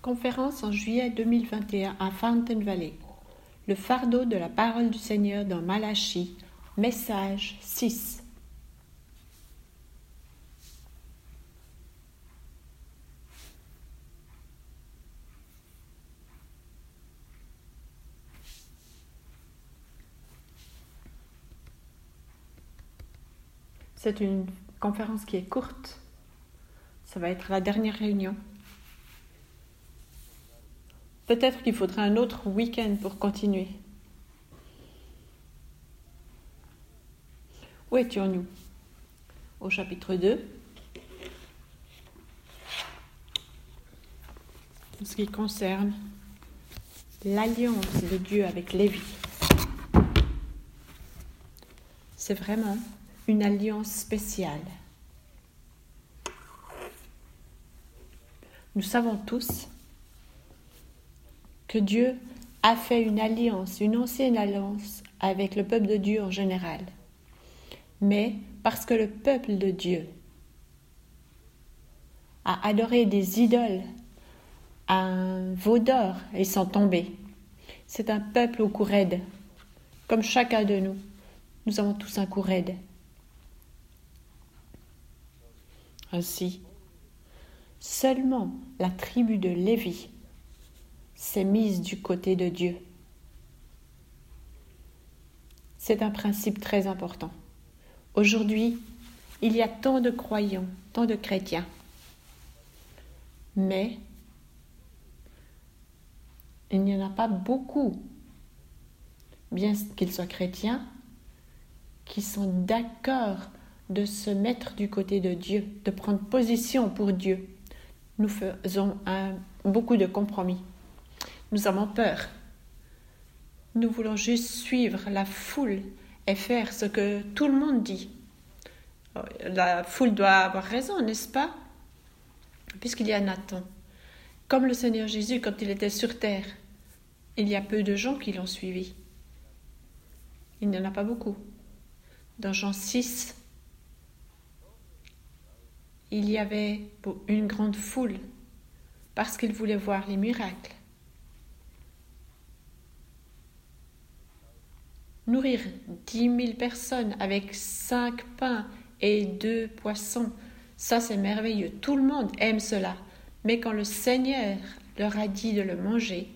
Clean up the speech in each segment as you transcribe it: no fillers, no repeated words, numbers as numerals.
Conférence en juillet 2021 à Fountain Valley. Le fardeau de la parole du Seigneur dans Malachie, message 6. C'est une conférence qui est courte. Ça va être la dernière réunion. Peut-être qu'il faudra un autre week-end pour continuer. Où étions-nous? Au chapitre 2. En ce qui concerne l'alliance de Dieu avec Lévi. C'est vraiment une alliance spéciale. Nous savons tous que Dieu a fait une alliance, une ancienne alliance avec le peuple de Dieu en général. Mais parce que le peuple de Dieu a adoré des idoles, un veau d'or, ils sont tombés. C'est un peuple au cou raide, comme chacun de nous. Nous avons tous un cou raide. Ainsi, seulement la tribu de Lévi s'est mise du côté de Dieu. C'est un principe très important. Aujourd'hui, il y a tant de croyants, tant de chrétiens, mais il n'y en a pas beaucoup, bien qu'ils soient chrétiens, qui sont d'accord de se mettre du côté de Dieu, de prendre position pour Dieu. Nous faisons beaucoup de compromis. Nous avons peur. Nous voulons juste suivre la foule et faire ce que tout le monde dit. La foule doit avoir raison, n'est-ce pas? Puisqu'il y a Nathan. Comme le Seigneur Jésus, quand il était sur terre, il y a peu de gens qui l'ont suivi. Il n'y en a pas beaucoup. Dans Jean 6, il y avait une grande foule parce qu'ils voulaient voir les miracles. Nourrir 10 000 personnes avec 5 pains et 2 poissons, ça c'est merveilleux. Tout le monde aime cela. Mais quand le Seigneur leur a dit de le manger,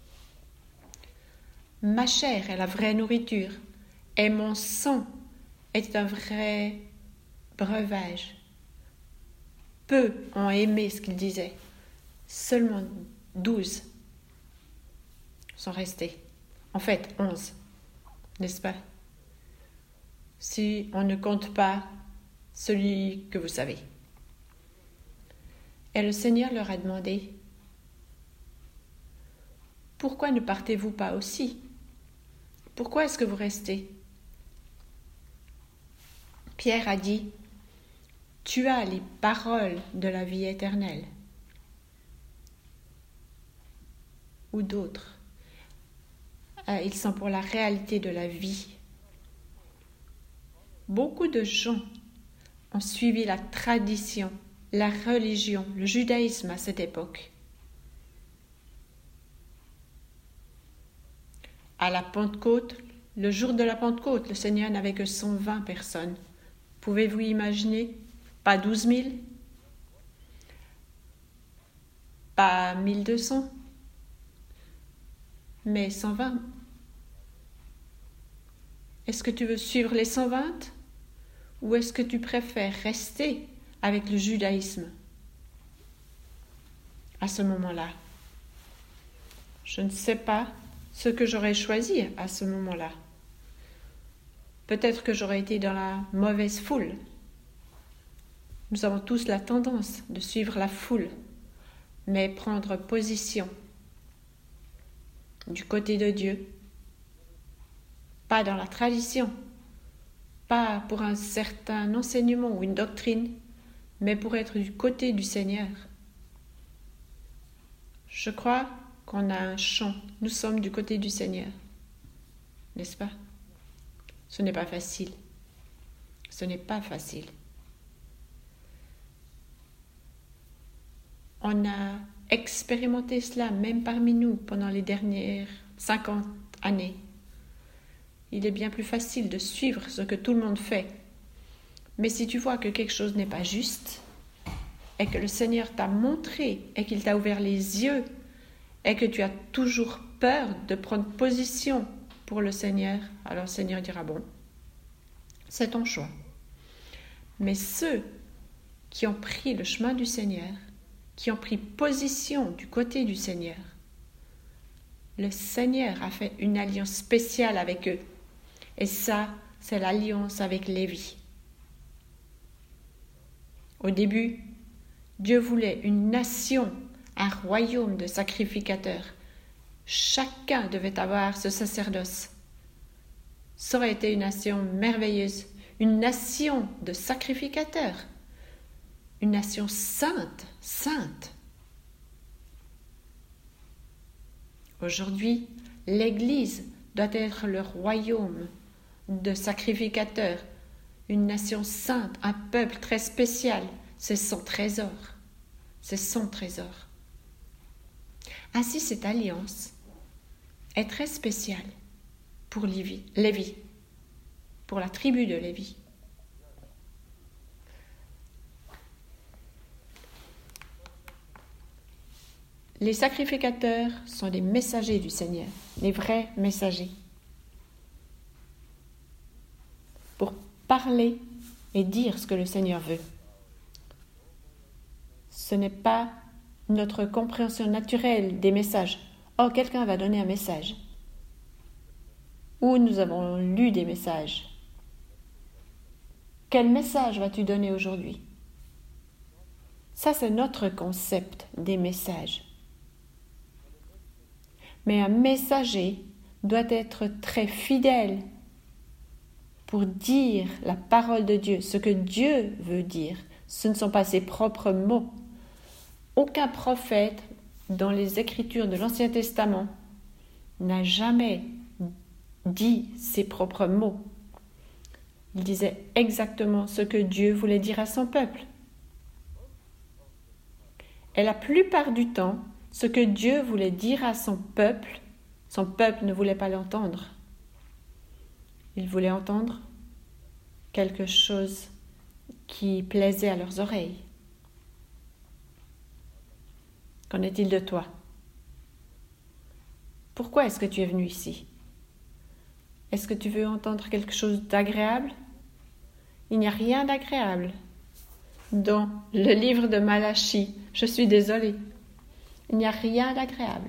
ma chair est la vraie nourriture et mon sang est un vrai breuvage. Peu ont aimé ce qu'il disait. Seulement 12 sont restés. En fait, 11. N'est-ce pas? Si on ne compte pas celui que vous savez. Et le Seigneur leur a demandé, « Pourquoi ne partez-vous pas aussi? Pourquoi est-ce que vous restez ?» Pierre a dit, « Tu as les paroles de la vie éternelle. » Ou d'autres. Ils sont pour la réalité de la vie. Beaucoup de gens ont suivi la tradition, la religion, le judaïsme à cette époque. À la Pentecôte, le jour de la Pentecôte, le Seigneur n'avait que 120 personnes. Pouvez-vous imaginer? Pas 12 000? Pas 1200? Mais 120. Est-ce que tu veux suivre les 120 ou est-ce que tu préfères rester avec le judaïsme à ce moment-là? Je ne sais pas ce que j'aurais choisi à ce moment-là. Peut-être que j'aurais été dans la mauvaise foule. Nous avons tous la tendance de suivre la foule, mais prendre position du côté de Dieu, pas dans la tradition, pas pour un certain enseignement ou une doctrine, mais pour être du côté du Seigneur. Je crois qu'on a un chant, nous sommes du côté du Seigneur, n'est-ce pas? Ce n'est pas facile. Ce n'est pas facile. On a expérimenté cela même parmi nous pendant les dernières 50 années. Il est bien plus facile de suivre ce que tout le monde fait. Mais si tu vois que quelque chose n'est pas juste, et que le Seigneur t'a montré, et qu'il t'a ouvert les yeux, et que tu as toujours peur de prendre position pour le Seigneur, alors le Seigneur dira, bon, c'est ton choix. Mais ceux qui ont pris le chemin du Seigneur, qui ont pris position du côté du Seigneur, le Seigneur a fait une alliance spéciale avec eux. Et ça, c'est l'alliance avec Lévi. Au début, Dieu voulait une nation, un royaume de sacrificateurs. Chacun devait avoir ce sacerdoce. Ça aurait été une nation merveilleuse, une nation de sacrificateurs, une nation sainte, sainte. Aujourd'hui, l'Église doit être le royaume de sacrificateurs, une nation sainte, un peuple très spécial. C'est son trésor. C'est son trésor. Ainsi, cette alliance est très spéciale pour Lévi, pour la tribu de Lévi. Les sacrificateurs sont des messagers du Seigneur, les vrais messagers. Pour parler et dire ce que le Seigneur veut. Ce n'est pas notre compréhension naturelle des messages. Oh, quelqu'un va donner un message. Ou nous avons lu des messages. Quel message vas-tu donner aujourd'hui? Ça, c'est notre concept des messages. Mais un messager doit être très fidèle pour dire la parole de Dieu, ce que Dieu veut dire. Ce ne sont pas ses propres mots. Aucun prophète dans les Écritures de l'Ancien Testament n'a jamais dit ses propres mots. Il disait exactement ce que Dieu voulait dire à son peuple. Et la plupart du temps, ce que Dieu voulait dire à son peuple ne voulait pas l'entendre. Il voulait entendre quelque chose qui plaisait à leurs oreilles. Qu'en est-il de toi? Pourquoi est-ce que tu es venu ici? Est-ce que tu veux entendre quelque chose d'agréable? Il n'y a rien d'agréable dans le livre de Malachie. Je suis désolée. Il n'y a rien d'agréable.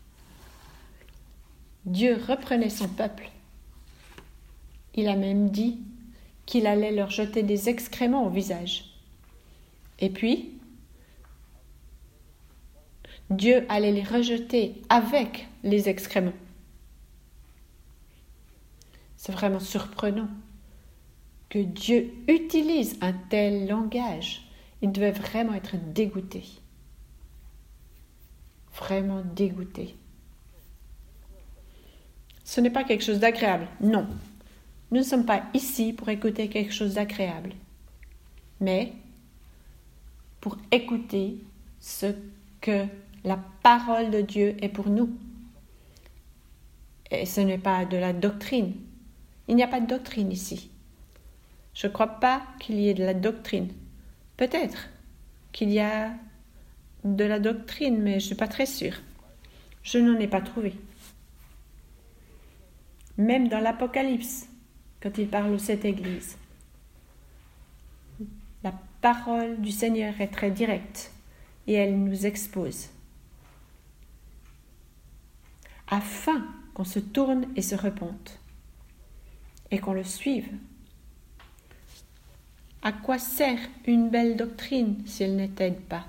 Dieu reprenait son peuple. Il a même dit qu'il allait leur jeter des excréments au visage. Et puis, Dieu allait les rejeter avec les excréments. C'est vraiment surprenant que Dieu utilise un tel langage. Il devait vraiment être dégoûté. Vraiment dégoûté. Ce n'est pas quelque chose d'agréable, non. Nous ne sommes pas ici pour écouter quelque chose d'agréable, mais pour écouter ce que la parole de Dieu est pour nous. Et ce n'est pas de la doctrine. Il n'y a pas de doctrine ici. Je ne crois pas qu'il y ait de la doctrine. Peut-être qu'il y a de la doctrine, mais je ne suis pas très sûre. Je n'en ai pas trouvé. Même dans l'Apocalypse, quand il parle aux 7 églises, la parole du Seigneur est très directe et elle nous expose. Afin qu'on se tourne et se repente et qu'on le suive. À quoi sert une belle doctrine si elle ne t'aide pas?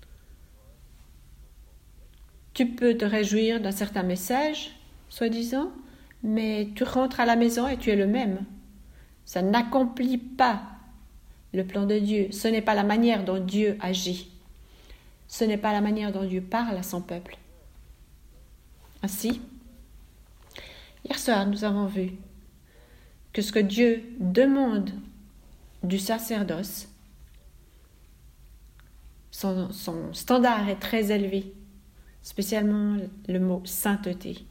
Tu peux te réjouir d'un certain message, soi-disant, mais tu rentres à la maison et tu es le même. Ça n'accomplit pas le plan de Dieu. Ce n'est pas la manière dont Dieu agit. Ce n'est pas la manière dont Dieu parle à son peuple. Ainsi, hier soir, nous avons vu que ce que Dieu demande du sacerdoce, son standard est très élevé, spécialement le mot sainteté.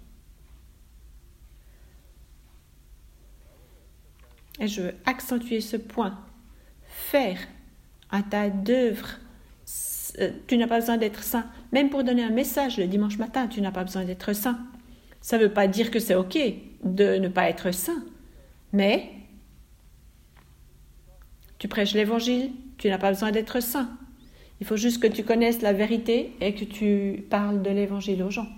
Et je veux accentuer ce point. Faire un tas d'œuvres, tu n'as pas besoin d'être saint. Même pour donner un message le dimanche matin, tu n'as pas besoin d'être saint. Ça ne veut pas dire que c'est OK de ne pas être saint. Mais tu prêches l'évangile, tu n'as pas besoin d'être saint. Il faut juste que tu connaisses la vérité et que tu parles de l'évangile aux gens.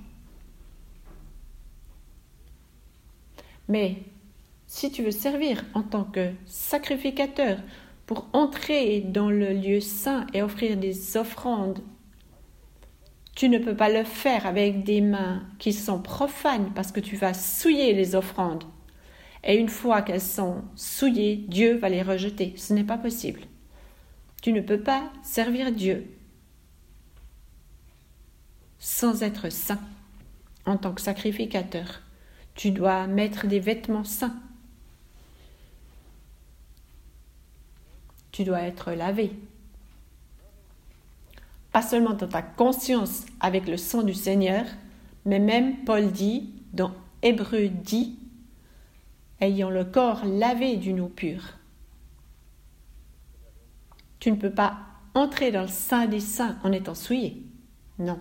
Mais si tu veux servir en tant que sacrificateur pour entrer dans le lieu saint et offrir des offrandes, tu ne peux pas le faire avec des mains qui sont profanes parce que tu vas souiller les offrandes. Et une fois qu'elles sont souillées, Dieu va les rejeter. Ce n'est pas possible. Tu ne peux pas servir Dieu sans être saint en tant que sacrificateur. Tu dois mettre des vêtements saints. Tu dois être lavé. Pas seulement dans ta conscience avec le sang du Seigneur, mais même Paul dit, dans Hébreux dit, ayant le corps lavé d'une eau pure. Tu ne peux pas entrer dans le Saint des Saints en étant souillé. Non.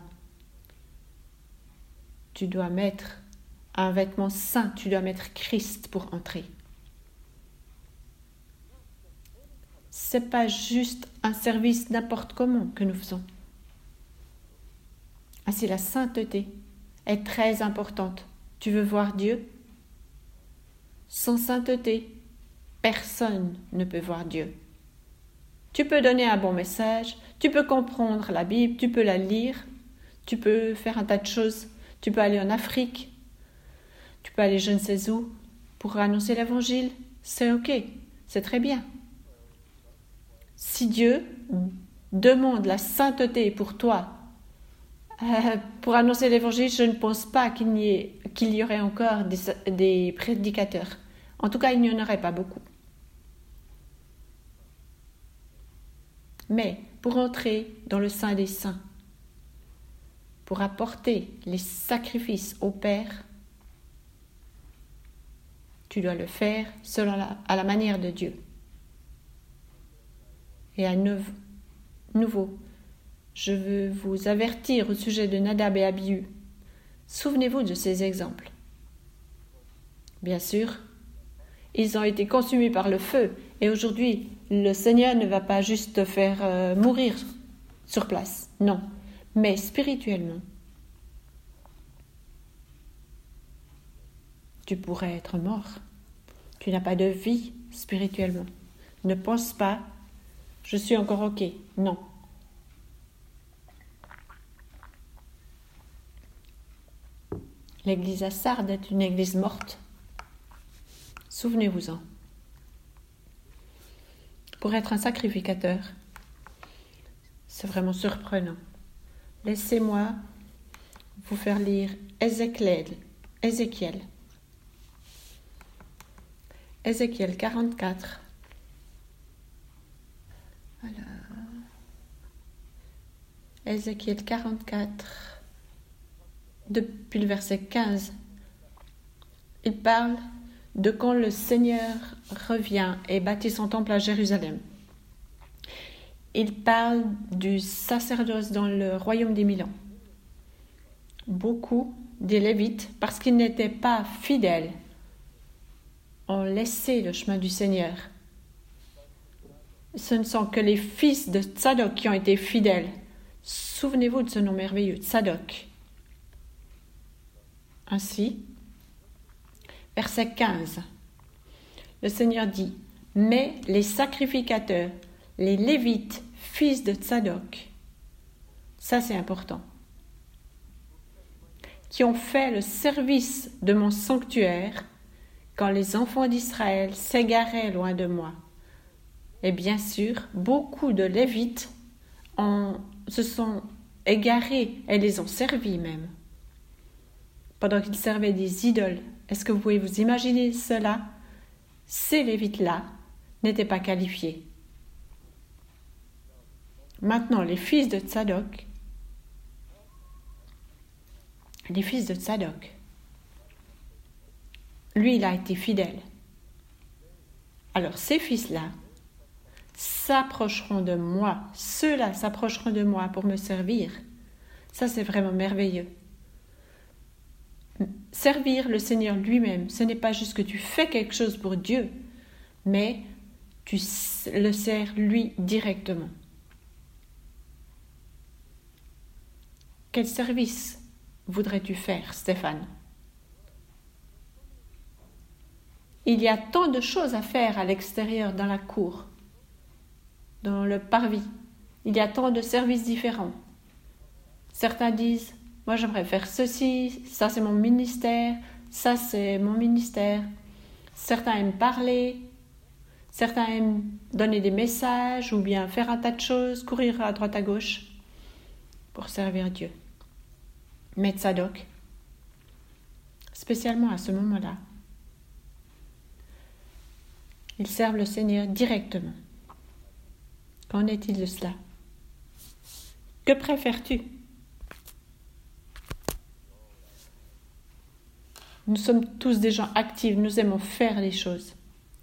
Tu dois mettre un vêtement saint, tu dois mettre Christ pour entrer. C'est pas juste un service n'importe comment que nous faisons. Ainsi, la sainteté est très importante. Tu veux voir Dieu? Sans sainteté, personne ne peut voir Dieu. Tu peux donner un bon message, tu peux comprendre la Bible, tu peux la lire, tu peux faire un tas de choses, tu peux aller en Afrique, tu peux aller je ne sais où pour annoncer l'évangile, c'est OK, c'est très bien. Si Dieu demande la sainteté pour toi, pour annoncer l'évangile, je ne pense pas qu'il y aurait encore des prédicateurs. En tout cas, il n'y en aurait pas beaucoup. Mais pour entrer dans le Saint des Saints, pour apporter les sacrifices au Père, tu dois le faire selon à la manière de Dieu. Et à nouveau, je veux vous avertir au sujet de Nadab et Abihu. Souvenez-vous de ces exemples. Bien sûr, ils ont été consumés par le feu et aujourd'hui, le Seigneur ne va pas juste te faire mourir sur place, non, mais spirituellement. Tu pourrais être mort. Tu n'as pas de vie spirituellement. Ne pense pas, je suis encore OK. Non. L'église à Sardes est une église morte. Souvenez-vous-en. Pour être un sacrificateur, c'est vraiment surprenant. Laissez-moi vous faire lire Ézéchiel 44. Alors, Ézéchiel 44, depuis le verset 15, il parle de quand le Seigneur revient et bâtit son temple à Jérusalem. Il parle du sacerdoce dans le royaume des 1000 ans. Beaucoup des Lévites, parce qu'ils n'étaient pas fidèles, ont laissé le chemin du Seigneur. Ce ne sont que les fils de Tsadok qui ont été fidèles. Souvenez-vous de ce nom merveilleux, Tsadok. Ainsi, verset 15, le Seigneur dit, « Mais les sacrificateurs, les Lévites, fils de Tsadok, ça c'est important, qui ont fait le service de mon sanctuaire quand les enfants d'Israël s'égaraient loin de moi. » Et bien sûr, beaucoup de Lévites se sont égarés et les ont servis même, pendant qu'ils servaient des idoles. Est-ce que vous pouvez vous imaginer cela? Ces Lévites-là n'étaient pas qualifiés. Maintenant, les fils de Tsadok, lui, il a été fidèle. Alors, ces fils-là s'approcheront de moi. Ceux-là s'approcheront de moi pour me servir. Ça, c'est vraiment merveilleux. Servir le Seigneur lui-même, ce n'est pas juste que tu fais quelque chose pour Dieu, mais tu le sers lui directement. Quel service voudrais-tu faire, Stéphane? Il y a tant de choses à faire à l'extérieur, dans la cour, dans le parvis. Il y a tant de services différents. Certains disent, moi j'aimerais faire ceci, ça c'est mon ministère, ça c'est mon ministère. Certains aiment parler, certains aiment donner des messages ou bien faire un tas de choses, courir à droite à gauche pour servir Dieu. Mais Tsadok, spécialement à ce moment-là, ils servent le Seigneur directement. Qu'en est-il de cela? Que préfères-tu? Nous sommes tous des gens actifs, nous aimons faire les choses.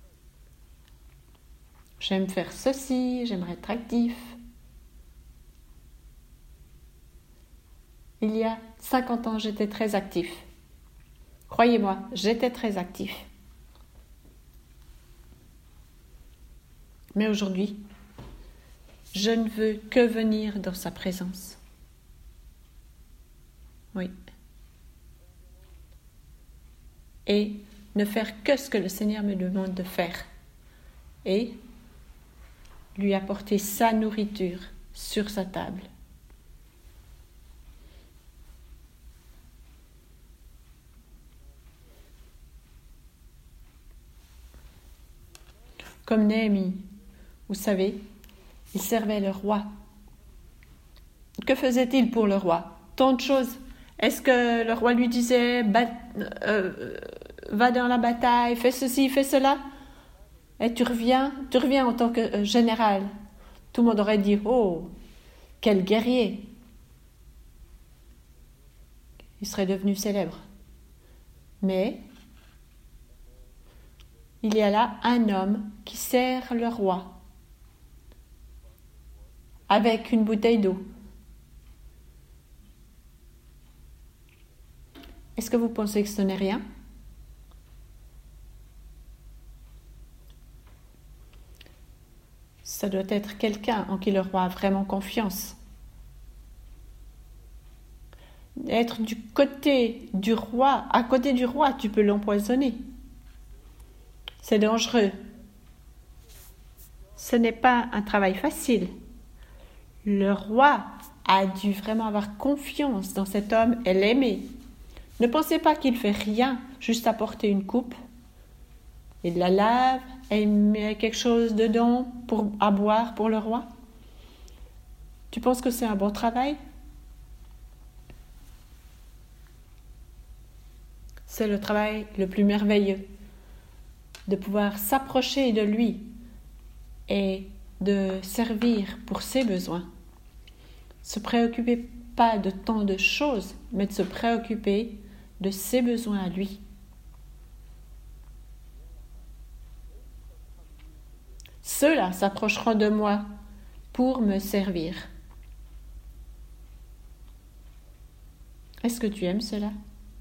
J'aime faire ceci, j'aimerais être actif. Il y a 50 ans, j'étais très actif. Croyez-moi, j'étais très actif. Mais aujourd'hui, je ne veux que venir dans sa présence. Oui. Et ne faire que ce que le Seigneur me demande de faire. Et lui apporter sa nourriture sur sa table. Comme Néhémie, vous savez, il servait le roi. Que faisait-il pour le roi? Tant de choses. Est-ce que le roi lui disait va dans la bataille, fais ceci, fais cela, et tu reviens en tant que général? Tout le monde aurait dit oh, quel guerrier! Il serait devenu célèbre. Mais il y a là un homme qui sert le roi avec une bouteille d'eau. Est-ce que vous pensez que ce n'est rien? Ça doit être quelqu'un en qui le roi a vraiment confiance. Être du côté du roi, à côté du roi, tu peux l'empoisonner. C'est dangereux. Ce n'est pas un travail facile. Le roi a dû vraiment avoir confiance dans cet homme et l'aimer. Ne pensez pas qu'il fait rien, juste apporter une coupe. Il la lave et il met quelque chose dedans à boire pour le roi. Tu penses que c'est un bon travail? C'est le travail le plus merveilleux, de pouvoir s'approcher de lui et de servir pour ses besoins. Se préoccuper pas de tant de choses, mais de se préoccuper de ses besoins à lui. Ceux-là s'approcheront de moi pour me servir. Est-ce que tu aimes cela?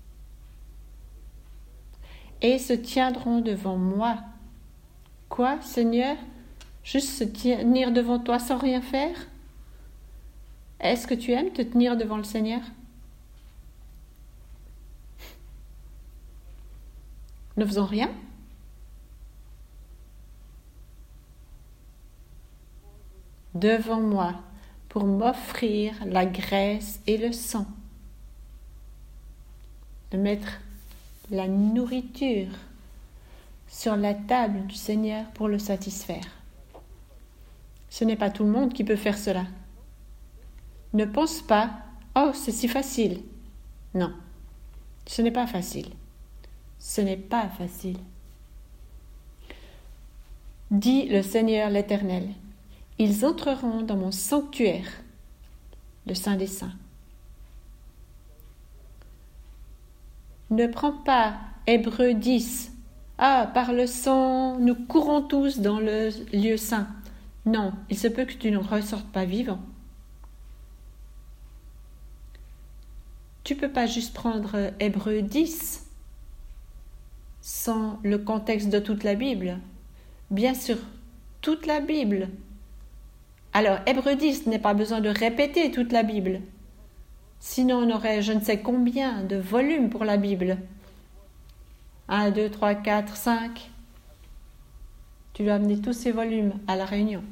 Et se tiendront devant moi. Quoi, Seigneur? Juste se tenir devant toi sans rien faire? Est-ce que tu aimes te tenir devant le Seigneur? Ne faisons rien? Devant moi pour m'offrir la graisse et le sang. De mettre la nourriture sur la table du Seigneur pour le satisfaire. Ce n'est pas tout le monde qui peut faire cela. Ne pense pas, oh, c'est si facile. Non, ce n'est pas facile. Ce n'est pas facile. Dit le Seigneur l'Éternel, Ils entreront dans mon sanctuaire, le Saint des Saints. Ne prends pas Hébreux 10. Ah, par le sang, nous courons tous dans le lieu saint. Non, il se peut que tu ne ressortes pas vivant. Tu ne peux pas juste prendre Hébreux 10 sans le contexte de toute la Bible. Bien sûr, toute la Bible. Alors, Hébreux 10 n'est pas besoin de répéter toute la Bible. Sinon, on aurait je ne sais combien de volumes pour la Bible. 1, 2, 3, 4, 5. Tu dois amener tous ces volumes à la réunion.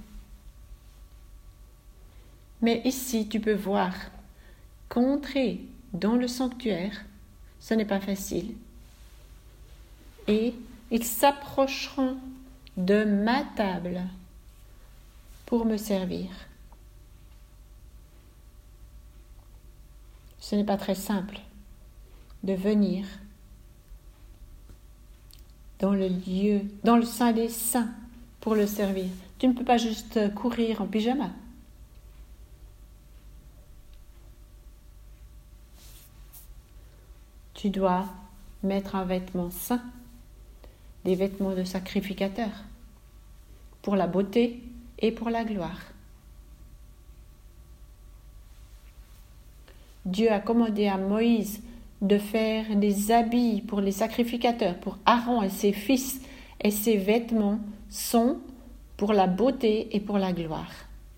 Mais ici, tu peux voir qu'entrer dans le sanctuaire, ce n'est pas facile. Et ils s'approcheront de ma table pour me servir. Ce n'est pas très simple de venir dans le lieu, dans le Saint des Saints pour le servir. Tu ne peux pas juste courir en pyjama. Tu dois mettre un vêtement saint, des vêtements de sacrificateur, pour la beauté et pour la gloire. Dieu a commandé à Moïse de faire des habits pour les sacrificateurs, pour Aaron et ses fils, et ces vêtements sont pour la beauté et pour la gloire.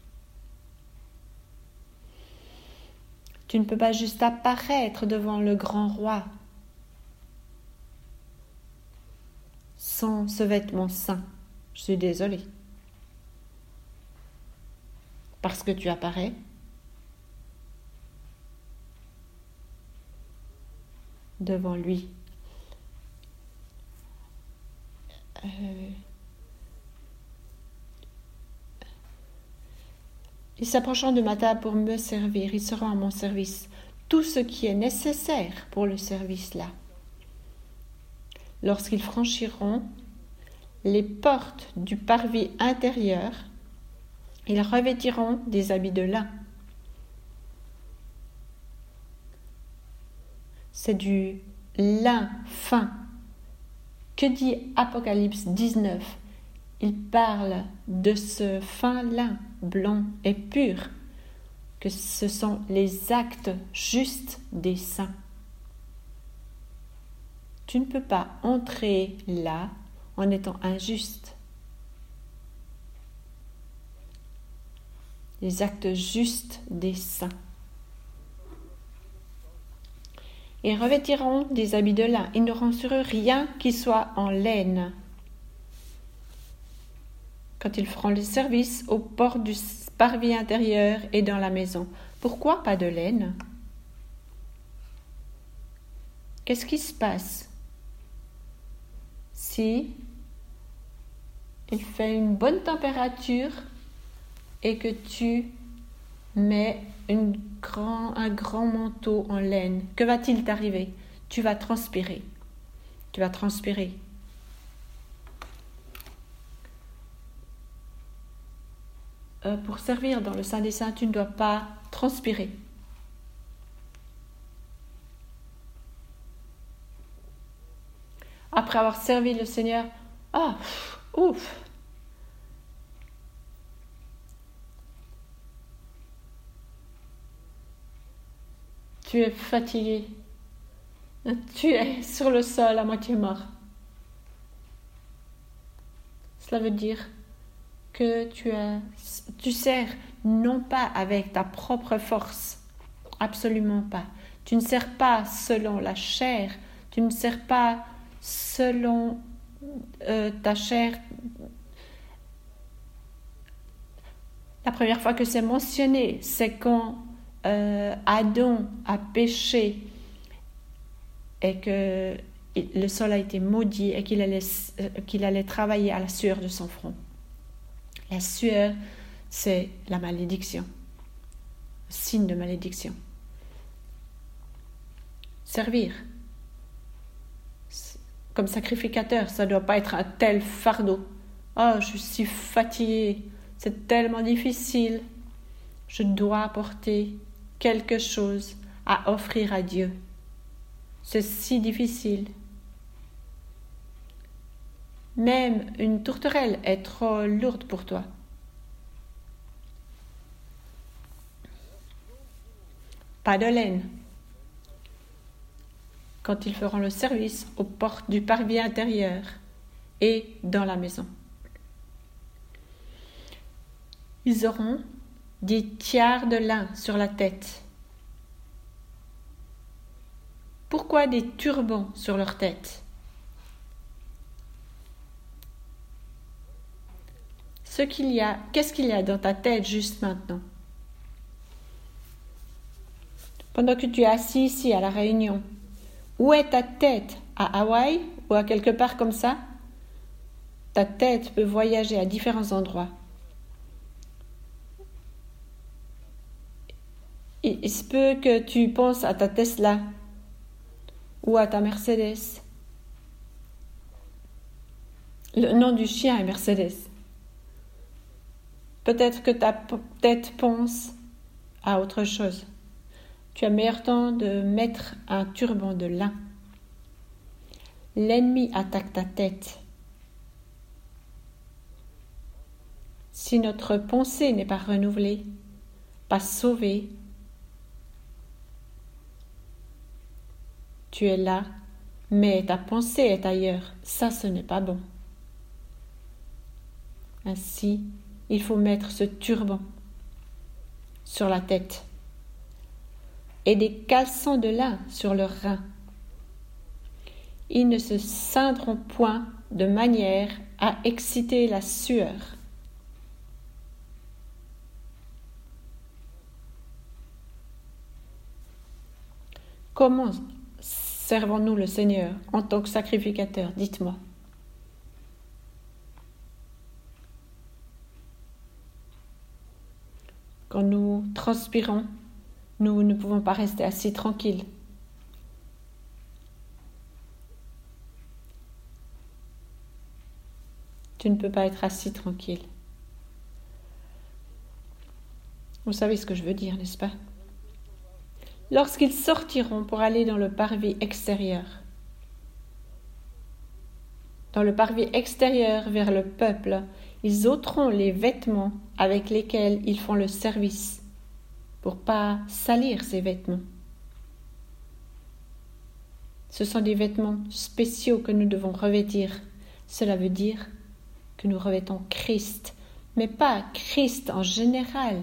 Tu ne peux pas juste apparaître devant le grand roi sans ce vêtement saint. Je suis désolée. Parce que tu apparais devant lui. Ils s'approcheront de ma table pour me servir. Ils seront à mon service. Tout ce qui est nécessaire pour le service-là. Lorsqu'ils franchiront les portes du parvis intérieur, ils revêtiront des habits de lin. C'est du lin fin. Que dit Apocalypse 19 ? Il parle de ce fin lin blanc et pur, que ce sont les actes justes des saints. Tu ne peux pas entrer là en étant injuste. Les actes justes des saints. Ils revêtiront des habits de lin. Ils n'auront sur eux rien qui soit en laine. Quand ils feront le service aux portes du parvis intérieur et dans la maison. Pourquoi pas de laine ? Qu'est-ce qui se passe si il fait une bonne température et que tu mets un grand manteau en laine? Que va-t-il t'arriver ? Tu vas transpirer. Tu vas transpirer. Pour servir dans le Saint des Saints, tu ne dois pas transpirer. Après avoir servi le Seigneur, ouf. Tu es fatigué. Tu es sur le sol à moitié mort. Cela veut dire que tu sers non pas avec ta propre force, absolument pas. Tu ne sers pas selon la chair, tu ne sers pas selon ta chair. La première fois que c'est mentionné, c'est quand Adam a péché et que le sol a été maudit et qu'il allait travailler à la sueur de son front. La sueur, c'est la malédiction, signe de malédiction. Servir comme sacrificateur, ça ne doit pas être un tel fardeau. Oh, je suis fatiguée. c'est tellement difficile. Je dois apporter quelque chose à offrir à Dieu. C'est si difficile. Même une tourterelle est trop lourde pour toi. Pas de laine. Quand ils feront le service aux portes du parvis intérieur et dans la maison. Ils auront des tiares de lin sur la tête. Pourquoi des turbans sur leur tête? Qu'est-ce qu'il y a dans ta tête juste maintenant? Pendant que tu es assis ici à la Réunion, où est ta tête? À Hawaï ou à quelque part comme ça? Ta tête peut voyager à différents endroits. Il se peut que tu penses à ta Tesla ou à ta Mercedes. Le nom du chien est Mercedes. Peut-être que ta tête pense à autre chose. Tu as meilleur temps de mettre un turban de lin. L'ennemi attaque ta tête. Si notre pensée n'est pas renouvelée, pas sauvée, tu es là, mais ta pensée est ailleurs. Ça, ce n'est pas bon. Ainsi, il faut mettre ce turban sur la tête et des caleçons de lin sur leurs reins. Ils ne se ceindront point de manière à exciter la sueur. Comment servons-nous le Seigneur en tant que sacrificateur? Dites-moi. Quand nous transpirons, nous ne pouvons pas rester assis tranquilles. Tu ne peux pas être assis tranquille. Vous savez ce que je veux dire, n'est-ce pas? Lorsqu'ils sortiront pour aller dans le parvis extérieur, vers le peuple, ils ôteront les vêtements avec lesquels ils font le service, pour pas salir ces vêtements. Ce sont des vêtements spéciaux que nous devons revêtir. Cela veut dire que nous revêtons Christ, mais pas Christ en général.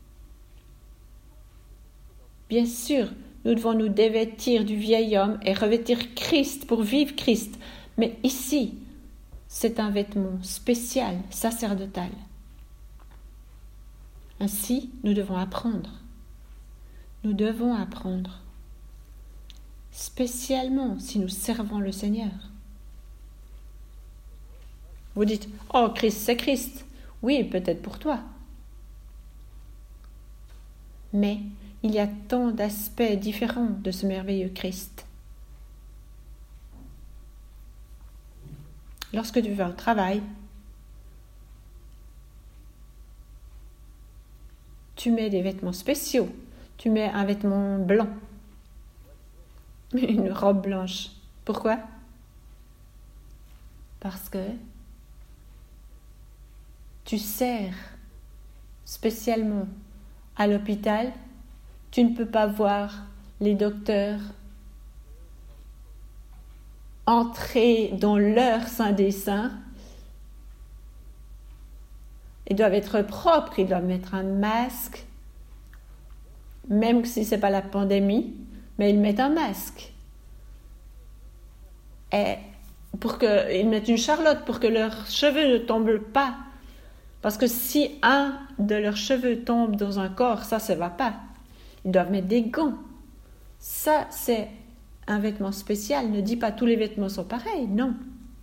Bien sûr, nous devons nous dévêtir du vieil homme et revêtir Christ pour vivre Christ. Mais ici, c'est un vêtement spécial, sacerdotal. Ainsi, nous devons apprendre. Nous devons apprendre. Spécialement si nous servons le Seigneur. Vous dites, « Oh, Christ, c'est Christ. » Oui, peut-être pour toi. Mais il y a tant d'aspects différents de ce merveilleux Christ. Lorsque tu vas au travail, tu mets des vêtements spéciaux. Tu mets un vêtement blanc, une robe blanche. Pourquoi? Parce que tu sers spécialement à l'hôpital. Tu ne peux pas voir les docteurs entrer dans leur sein des saints. Ils doivent être propres, ils doivent mettre un masque, même si ce n'est pas la pandémie, mais ils mettent un masque. Et ils mettent une charlotte pour que leurs cheveux ne tombent pas. Parce que si un de leurs cheveux tombe dans un corps, ça ne va pas. Ils doivent mettre des gants. Ça, c'est un vêtement spécial. Ne dis pas tous les vêtements sont pareils, non.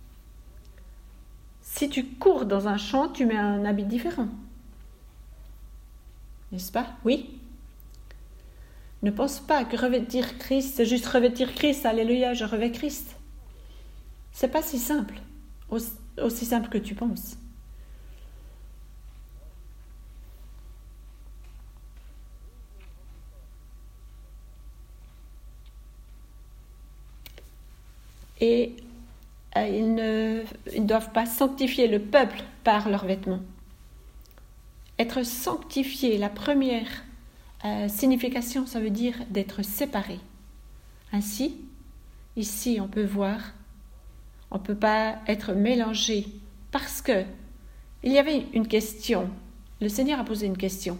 Si tu cours dans un champ, tu mets un habit différent. N'est-ce pas? Oui. Ne pense pas que revêtir Christ, c'est juste revêtir Christ. Alléluia, je revêts Christ. C'est pas si simple. Aussi simple que tu penses. et ils ne doivent pas sanctifier le peuple par leurs vêtements. Être sanctifié, la première signification, ça veut dire d'être séparé. Ainsi, ici, on peut voir, on ne peut pas être mélangé parce que il y avait une question. Le Seigneur a posé une question.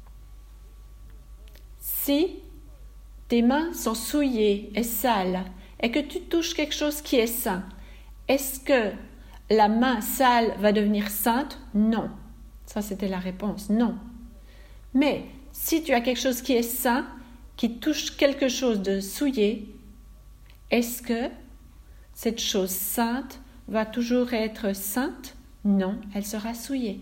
Si tes mains sont souillées et sales et que tu touches quelque chose qui est saint, est-ce que la main sale va devenir sainte? Non. Ça, c'était la réponse. Non. Mais si tu as quelque chose qui est saint, qui touche quelque chose de souillé, est-ce que cette chose sainte va toujours être sainte? Non, elle sera souillée.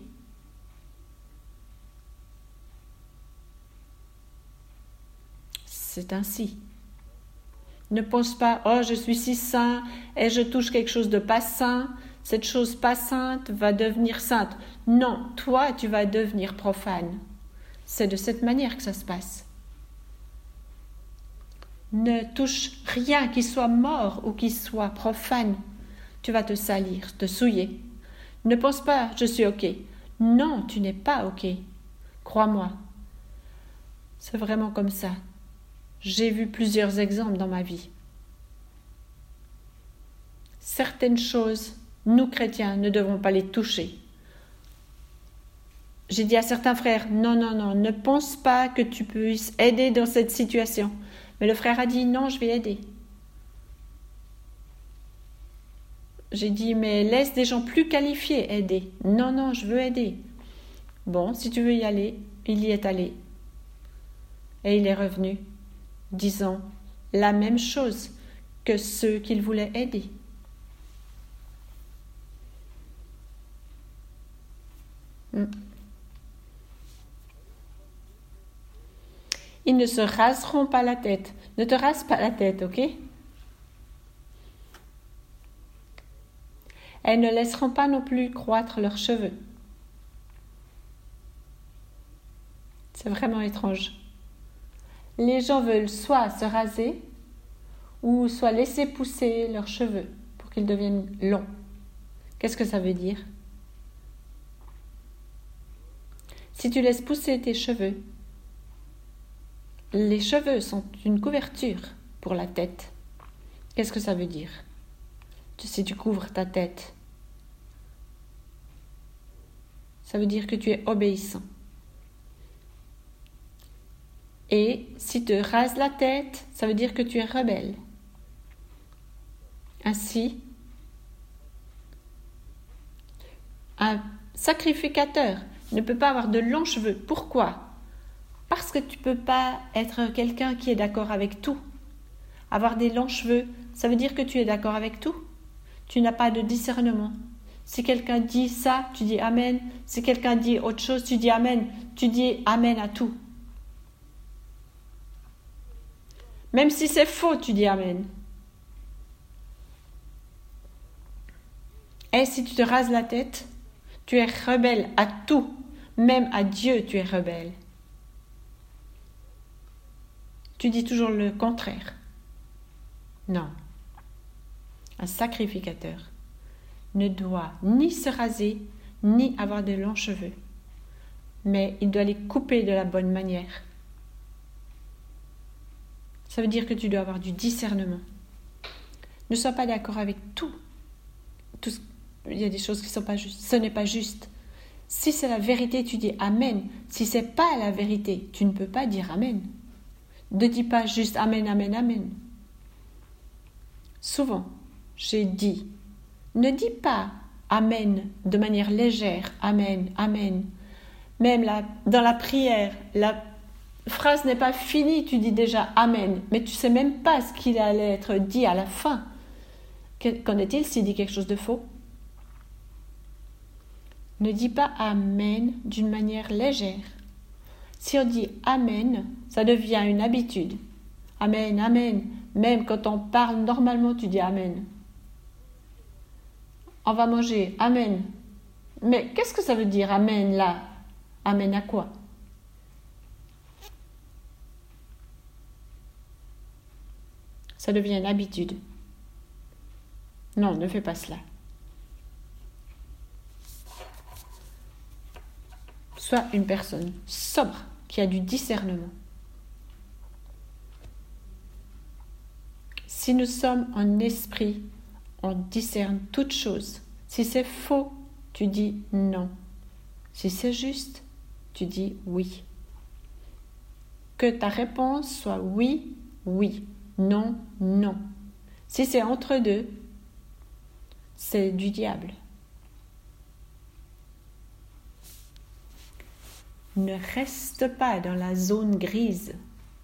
C'est ainsi. Ne pense pas, oh, je suis si saint et je touche quelque chose de pas saint, cette chose pas sainte va devenir sainte. Non, toi, tu vas devenir profane. C'est de cette manière que ça se passe. Ne touche rien qui soit mort ou qui soit profane. Tu vas te salir, te souiller. Ne pense pas, je suis OK. Non, tu n'es pas OK. Crois-moi. C'est vraiment comme ça. J'ai vu plusieurs exemples dans ma vie. Certaines choses, nous chrétiens, ne devons pas les toucher. J'ai dit à certains frères, non, ne pense pas que tu puisses aider dans cette situation. Mais le frère a dit, non, je vais aider. J'ai dit, mais laisse des gens plus qualifiés aider. Non, je veux aider. Bon, si tu veux y aller, il y est allé. Et il est revenu, disant la même chose que ceux qu'il voulait aider. Ils ne se raseront pas la tête. Ne te rase pas la tête, ok? Elles ne laisseront pas non plus croître leurs cheveux. C'est vraiment étrange. Les gens veulent soit se raser ou soit laisser pousser leurs cheveux pour qu'ils deviennent longs. Qu'est-ce que ça veut dire? Si tu laisses pousser tes cheveux, les cheveux sont une couverture pour la tête. Qu'est-ce que ça veut dire? Si tu couvres ta tête, ça veut dire que tu es obéissant. Et si tu rases la tête, ça veut dire que tu es rebelle. Ainsi, un sacrificateur ne peut pas avoir de longs cheveux. Pourquoi? Parce que tu ne peux pas être quelqu'un qui est d'accord avec tout. Avoir des longs cheveux, ça veut dire que tu es d'accord avec tout. Tu n'as pas de discernement. Si quelqu'un dit ça, tu dis Amen. Si quelqu'un dit autre chose, tu dis Amen. Tu dis Amen à tout. Même si c'est faux, tu dis Amen. Et si tu te rases la tête, tu es rebelle à tout. Même à Dieu, tu es rebelle. Tu dis toujours le contraire. Non. Un sacrificateur ne doit ni se raser, ni avoir de longs cheveux. Mais il doit les couper de la bonne manière. Ça veut dire que tu dois avoir du discernement. Ne sois pas d'accord avec tout. Il y a des choses qui ne sont pas justes. Ce n'est pas juste. Si c'est la vérité, tu dis Amen. Si ce n'est pas la vérité, tu ne peux pas dire Amen. Ne dis pas juste Amen, Amen, Amen. Souvent, j'ai dit, ne dis pas Amen de manière légère. Amen, Amen. Même dans la prière, la phrase n'est pas finie, tu dis déjà Amen, mais tu ne sais même pas ce qu'il allait être dit à la fin. Qu'en est-il s'il dit quelque chose de faux? Ne dis pas Amen d'une manière légère. Si on dit Amen, ça devient une habitude. Amen, Amen. Même quand on parle normalement, tu dis Amen. On va manger, Amen. Mais qu'est-ce que ça veut dire Amen là? Amen à quoi? Ça devient une habitude. Non, ne fais pas cela. Sois une personne sobre, qui a du discernement. Si nous sommes en esprit, on discerne toutes choses. Si c'est faux, tu dis non. Si c'est juste, tu dis oui. Que ta réponse soit oui, oui, non, non. Si c'est entre deux, c'est du diable. Ne reste pas dans la zone grise.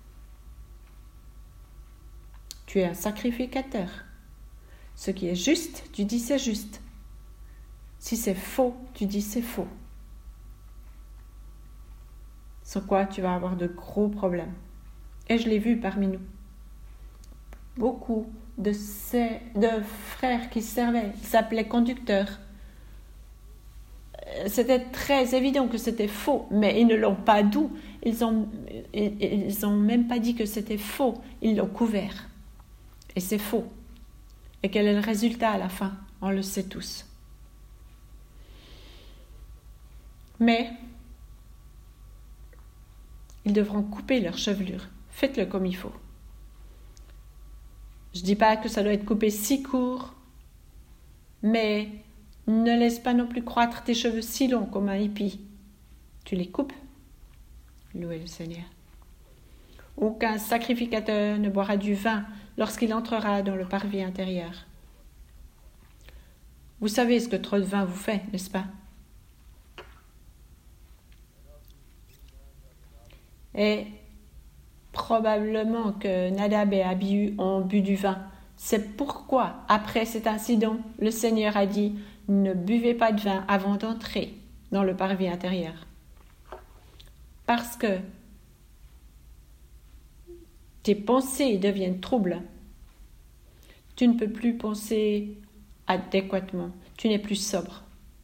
Tu es un sacrificateur. Ce qui est juste, tu dis c'est juste. Si c'est faux, tu dis c'est faux. Sans quoi tu vas avoir de gros problèmes. Et je l'ai vu parmi nous. Beaucoup de frères qui servaient, ils s'appelaient conducteurs. C'était très évident que c'était faux, mais ils ne l'ont pas dit. Ils ont même pas dit que c'était faux. Ils l'ont couvert. Et c'est faux. Et quel est le résultat à la fin? On le sait tous. Mais ils devront couper leur chevelure. Faites-le comme il faut. Je ne dis pas que ça doit être coupé si court, mais ne laisse pas non plus croître tes cheveux si longs comme un hippie. Tu les coupes. Louez le Seigneur. Aucun sacrificateur ne boira du vin lorsqu'il entrera dans le parvis intérieur. Vous savez ce que trop de vin vous fait, n'est-ce pas? Et probablement que Nadab et Abihu ont bu du vin. C'est pourquoi, après cet incident, le Seigneur a dit « Ne buvez pas de vin avant d'entrer dans le parvis intérieur. » Parce que tes pensées deviennent troubles. Tu ne peux plus penser adéquatement. Tu n'es plus sobre.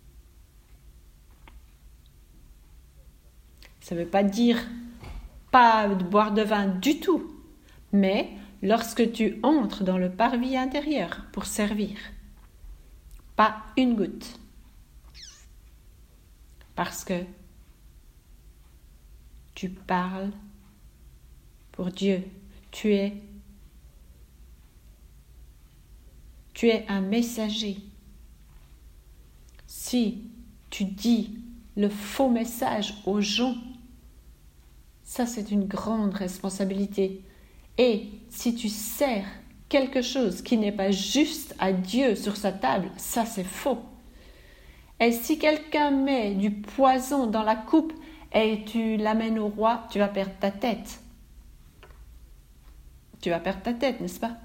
Ça ne veut pas dire pas de boire de vin du tout, mais lorsque tu entres dans le parvis intérieur pour servir, pas une goutte, parce que tu parles pour Dieu, tu es un messager. Si tu dis le faux message aux gens, ça, c'est une grande responsabilité. Et si tu sers quelque chose qui n'est pas juste à Dieu sur sa table, ça, c'est faux. Et si quelqu'un met du poison dans la coupe et tu l'amènes au roi, tu vas perdre ta tête. Tu vas perdre ta tête, n'est-ce pas?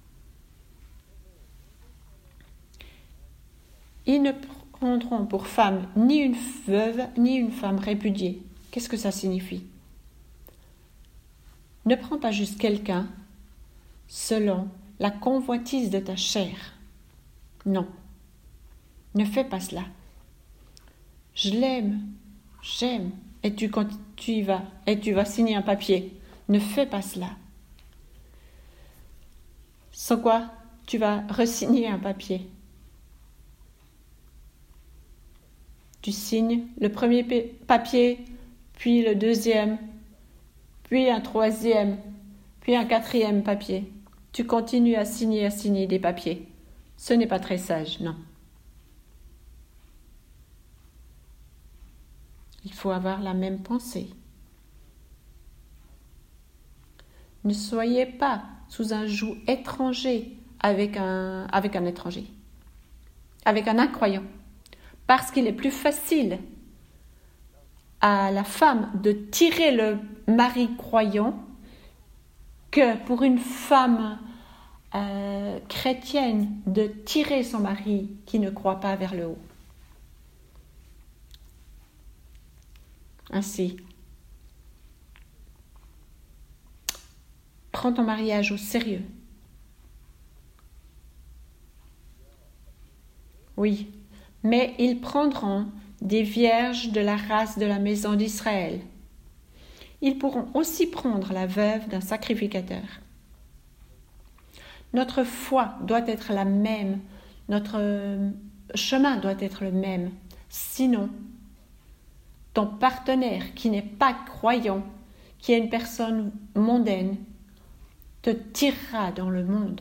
Ils ne prendront pour femme ni une veuve, ni une femme répudiée. Qu'est-ce que ça signifie? Ne prends pas juste quelqu'un selon la convoitise de ta chair. Non, ne fais pas cela. Je l'aime, j'aime, et tu y vas, et tu vas signer un papier. Ne fais pas cela. Sans quoi, tu vas resigner un papier. Tu signes le premier papier, puis le deuxième, puis un troisième, puis un quatrième papier. Tu continues à signer des papiers. Ce n'est pas très sage, non. Il faut avoir la même pensée. Ne soyez pas sous un joug étranger avec un étranger, avec un incroyant, parce qu'il est plus facile à la femme de tirer le mari croyant que pour une femme chrétienne de tirer son mari qui ne croit pas vers le haut. Ainsi, prends ton mariage au sérieux. Oui, mais ils prendront des vierges de la race de la maison d'Israël. Ils pourront aussi prendre la veuve d'un sacrificateur. Notre foi doit être la même Notre chemin doit être le même. Sinon, ton partenaire qui n'est pas croyant, qui est une personne mondaine, te tirera dans le monde.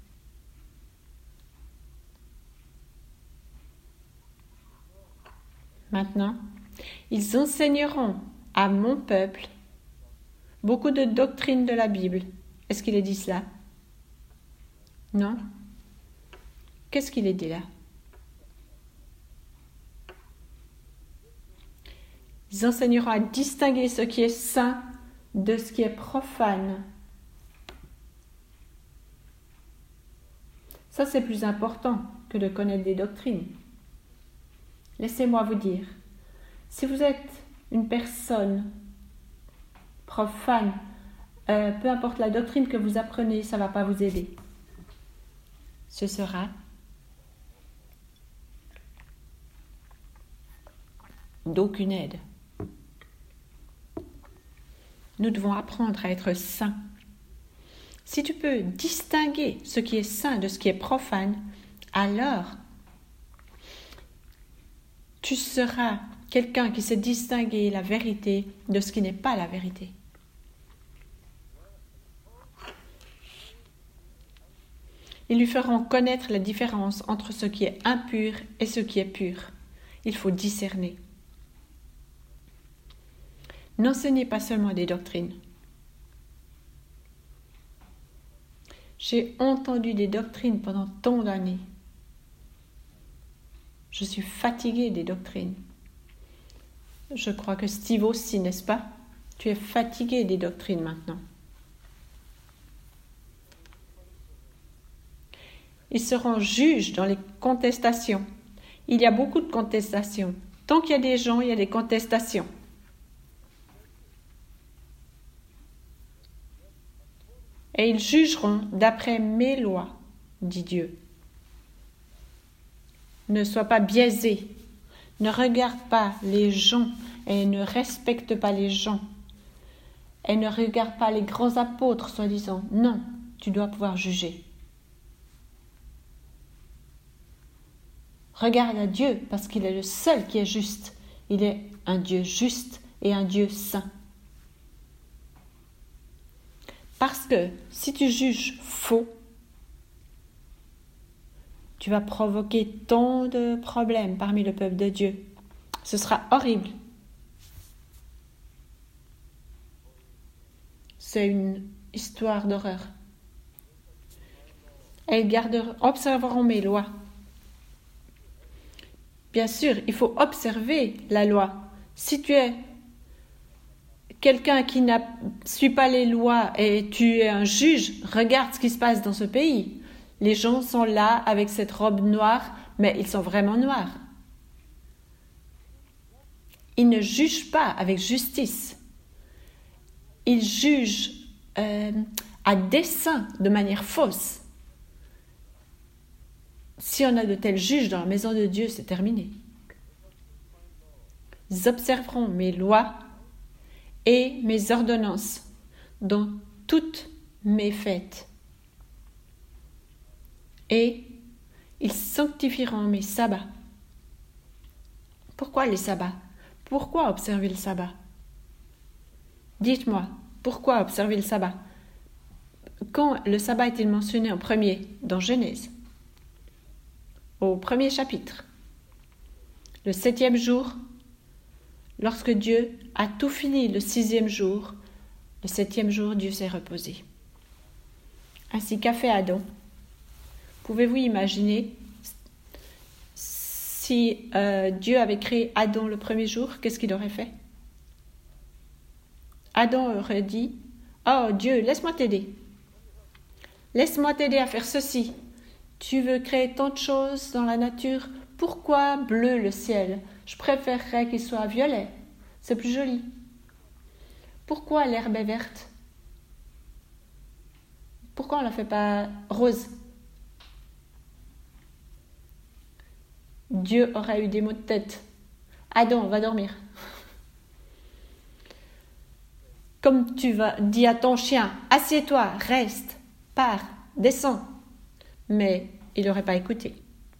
Maintenant, ils enseigneront à mon peuple beaucoup de doctrines de la Bible. Est-ce qu'il est dit cela? Non? Qu'est-ce qu'il est dit là? Ils enseigneront à distinguer ce qui est saint de ce qui est profane. Ça, c'est plus important que de connaître des doctrines. Laissez-moi vous dire, si vous êtes une personne profane, peu importe la doctrine que vous apprenez, ça ne va pas vous aider. Ce sera d'aucune aide. Nous devons apprendre à être saints. Si tu peux distinguer ce qui est saint de ce qui est profane, alors tu seras quelqu'un qui sait distinguer la vérité de ce qui n'est pas la vérité. Ils lui feront connaître la différence entre ce qui est impur et ce qui est pur. Il faut discerner. N'enseignez pas seulement des doctrines. J'ai entendu des doctrines pendant tant d'années. Je suis fatiguée des doctrines. Je crois que Steve aussi, n'est-ce pas? Tu es fatigué des doctrines maintenant. Ils seront juges dans les contestations. Il y a beaucoup de contestations. Tant qu'il y a des gens, il y a des contestations. Et ils jugeront d'après mes lois, dit Dieu. Ne sois pas biaisé. Ne regarde pas les gens et ne respecte pas les gens. Et ne regarde pas les grands apôtres, soi-disant. Non, tu dois pouvoir juger. Regarde à Dieu parce qu'il est le seul qui est juste. Il est un Dieu juste et un Dieu saint. Parce que si tu juges faux, tu vas provoquer tant de problèmes parmi le peuple de Dieu. Ce sera horrible. C'est une histoire d'horreur. Elles observeront mes lois. Bien sûr, il faut observer la loi. Si tu es quelqu'un qui ne suit pas les lois et tu es un juge, regarde ce qui se passe dans ce pays. Les gens sont là avec cette robe noire, mais ils sont vraiment noirs. Ils ne jugent pas avec justice. Ils jugent à dessein, de manière fausse. Si on a de tels juges dans la maison de Dieu, c'est terminé. Ils observeront mes lois et mes ordonnances dans toutes mes fêtes. Et ils sanctifieront mes sabbats. Pourquoi les sabbats? Pourquoi observer le sabbat? Dites-moi, pourquoi observer le sabbat? Quand le sabbat est-il mentionné en premier dans Genèse? Au premier chapitre. Le 7e jour, lorsque Dieu a tout fini le 6e jour, le 7e jour, Dieu s'est reposé. Ainsi qu'a fait Adam. Pouvez-vous imaginer si Dieu avait créé Adam le premier jour, qu'est-ce qu'il aurait fait? Adam aurait dit, « Oh Dieu, laisse-moi t'aider. Laisse-moi t'aider à faire ceci. Tu veux créer tant de choses dans la nature. Pourquoi bleu le ciel? Je préférerais qu'il soit violet. C'est plus joli. Pourquoi l'herbe est verte? Pourquoi on ne la fait pas rose? » Dieu aurait eu des maux de tête. Adam, va dormir. Comme tu dis à ton chien, assieds-toi, reste, pars, descends. Mais il n'aurait pas écouté.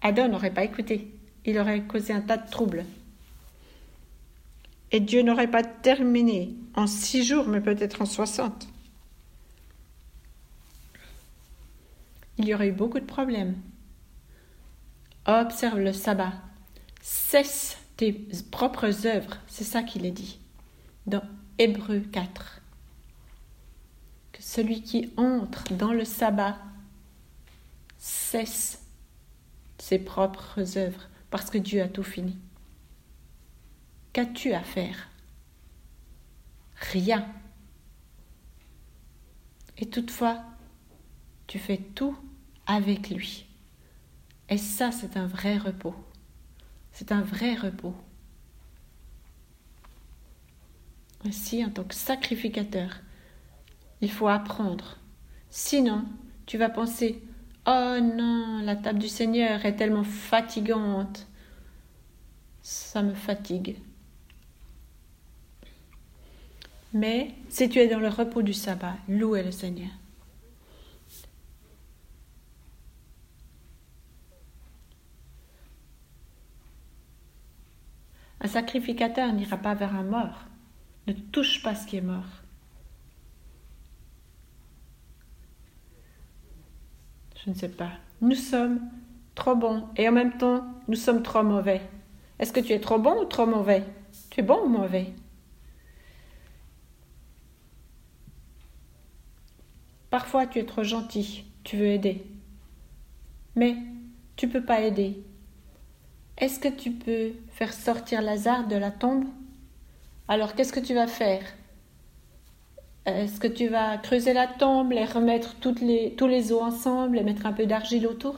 Adam n'aurait pas écouté. Il aurait causé un tas de troubles. Et Dieu n'aurait pas terminé en 6 jours, mais peut-être en 60. Il y aurait eu beaucoup de problèmes. Observe le sabbat. Cesse tes propres œuvres. C'est ça qu'il est dit dans Hébreux 4. Que celui qui entre dans le sabbat cesse ses propres œuvres parce que Dieu a tout fini. Qu'as-tu à faire? Rien. Et toutefois, tu fais tout avec lui. Et ça, c'est un vrai repos. C'est un vrai repos. Ainsi, en tant que sacrificateur, il faut apprendre. Sinon, tu vas penser « Oh non, la table du Seigneur est tellement fatigante. Ça me fatigue. » Mais si tu es dans le repos du sabbat, louez le Seigneur. Un sacrificateur n'ira pas vers un mort. Ne touche pas ce qui est mort. Je ne sais pas. Nous sommes trop bons et en même temps, nous sommes trop mauvais. Est-ce que tu es trop bon ou trop mauvais? Tu es bon ou mauvais? Parfois, tu es trop gentil, tu veux aider. Mais tu ne peux pas aider. Est-ce que tu peux faire sortir Lazare de la tombe? Alors, qu'est-ce que tu vas faire? Est-ce que tu vas creuser la tombe, les remettre tous les os ensemble et mettre un peu d'argile autour?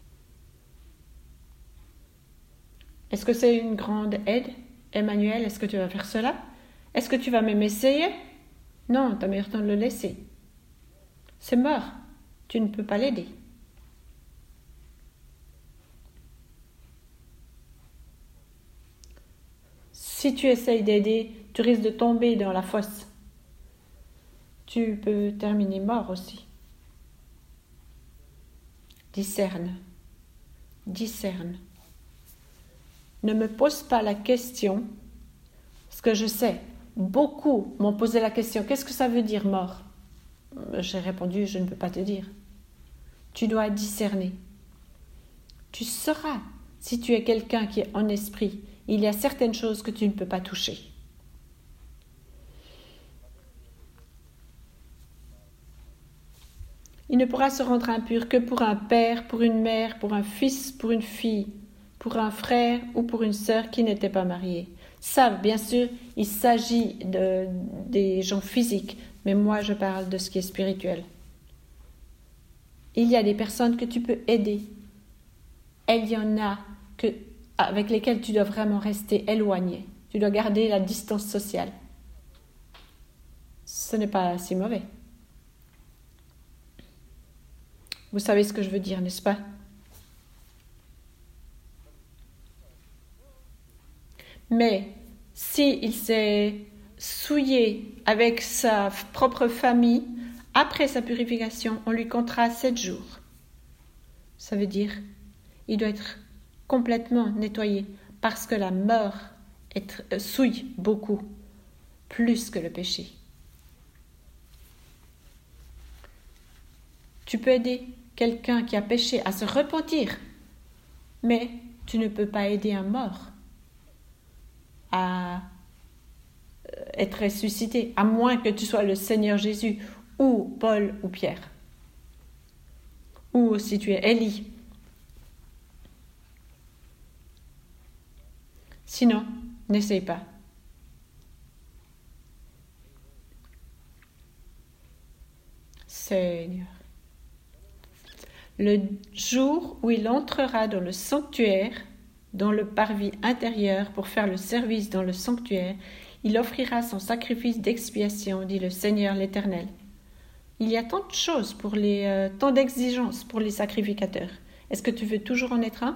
Est-ce que c'est une grande aide? Emmanuel, est-ce que tu vas faire cela? Est-ce que tu vas même essayer? Non, tu as meilleur temps de le laisser. C'est mort. Tu ne peux pas l'aider. Si tu essayes d'aider, tu risques de tomber dans la fosse. Tu peux terminer mort aussi. Discerne. Discerne. Ne me pose pas la question, parce que je sais, beaucoup m'ont posé la question, qu'est-ce que ça veut dire mort? J'ai répondu, je ne peux pas te dire. Tu dois discerner. Tu sauras, si tu es quelqu'un qui est en esprit, il y a certaines choses que tu ne peux pas toucher. Il ne pourra se rendre impur que pour un père, pour une mère, pour un fils, pour une fille, pour un frère ou pour une sœur qui n'était pas mariée. Ça, bien sûr, il s'agit des gens physiques, mais moi je parle de ce qui est spirituel. Il y a des personnes que tu peux aider. Et il y en a avec lesquelles tu dois vraiment rester éloigné. Tu dois garder la distance sociale. Ce n'est pas si mauvais. Vous savez ce que je veux dire, n'est-ce pas? Mais s'il s'est souillé avec sa propre famille, après sa purification, on lui comptera 7 jours. Ça veut dire il doit être complètement nettoyé parce que la mort souille beaucoup, plus que le péché. Tu peux aider quelqu'un qui a péché à se repentir, mais tu ne peux pas aider un mort à être ressuscité, à moins que tu sois le Seigneur Jésus, ou Paul ou Pierre, ou si tu es Élie. Sinon, n'essaye pas. Seigneur. Le jour où il entrera dans le sanctuaire, dans le parvis intérieur, pour faire le service dans le sanctuaire, il offrira son sacrifice d'expiation, dit le Seigneur l'Éternel. Il y a tant de choses tant d'exigences pour les sacrificateurs. Est-ce que tu veux toujours en être un?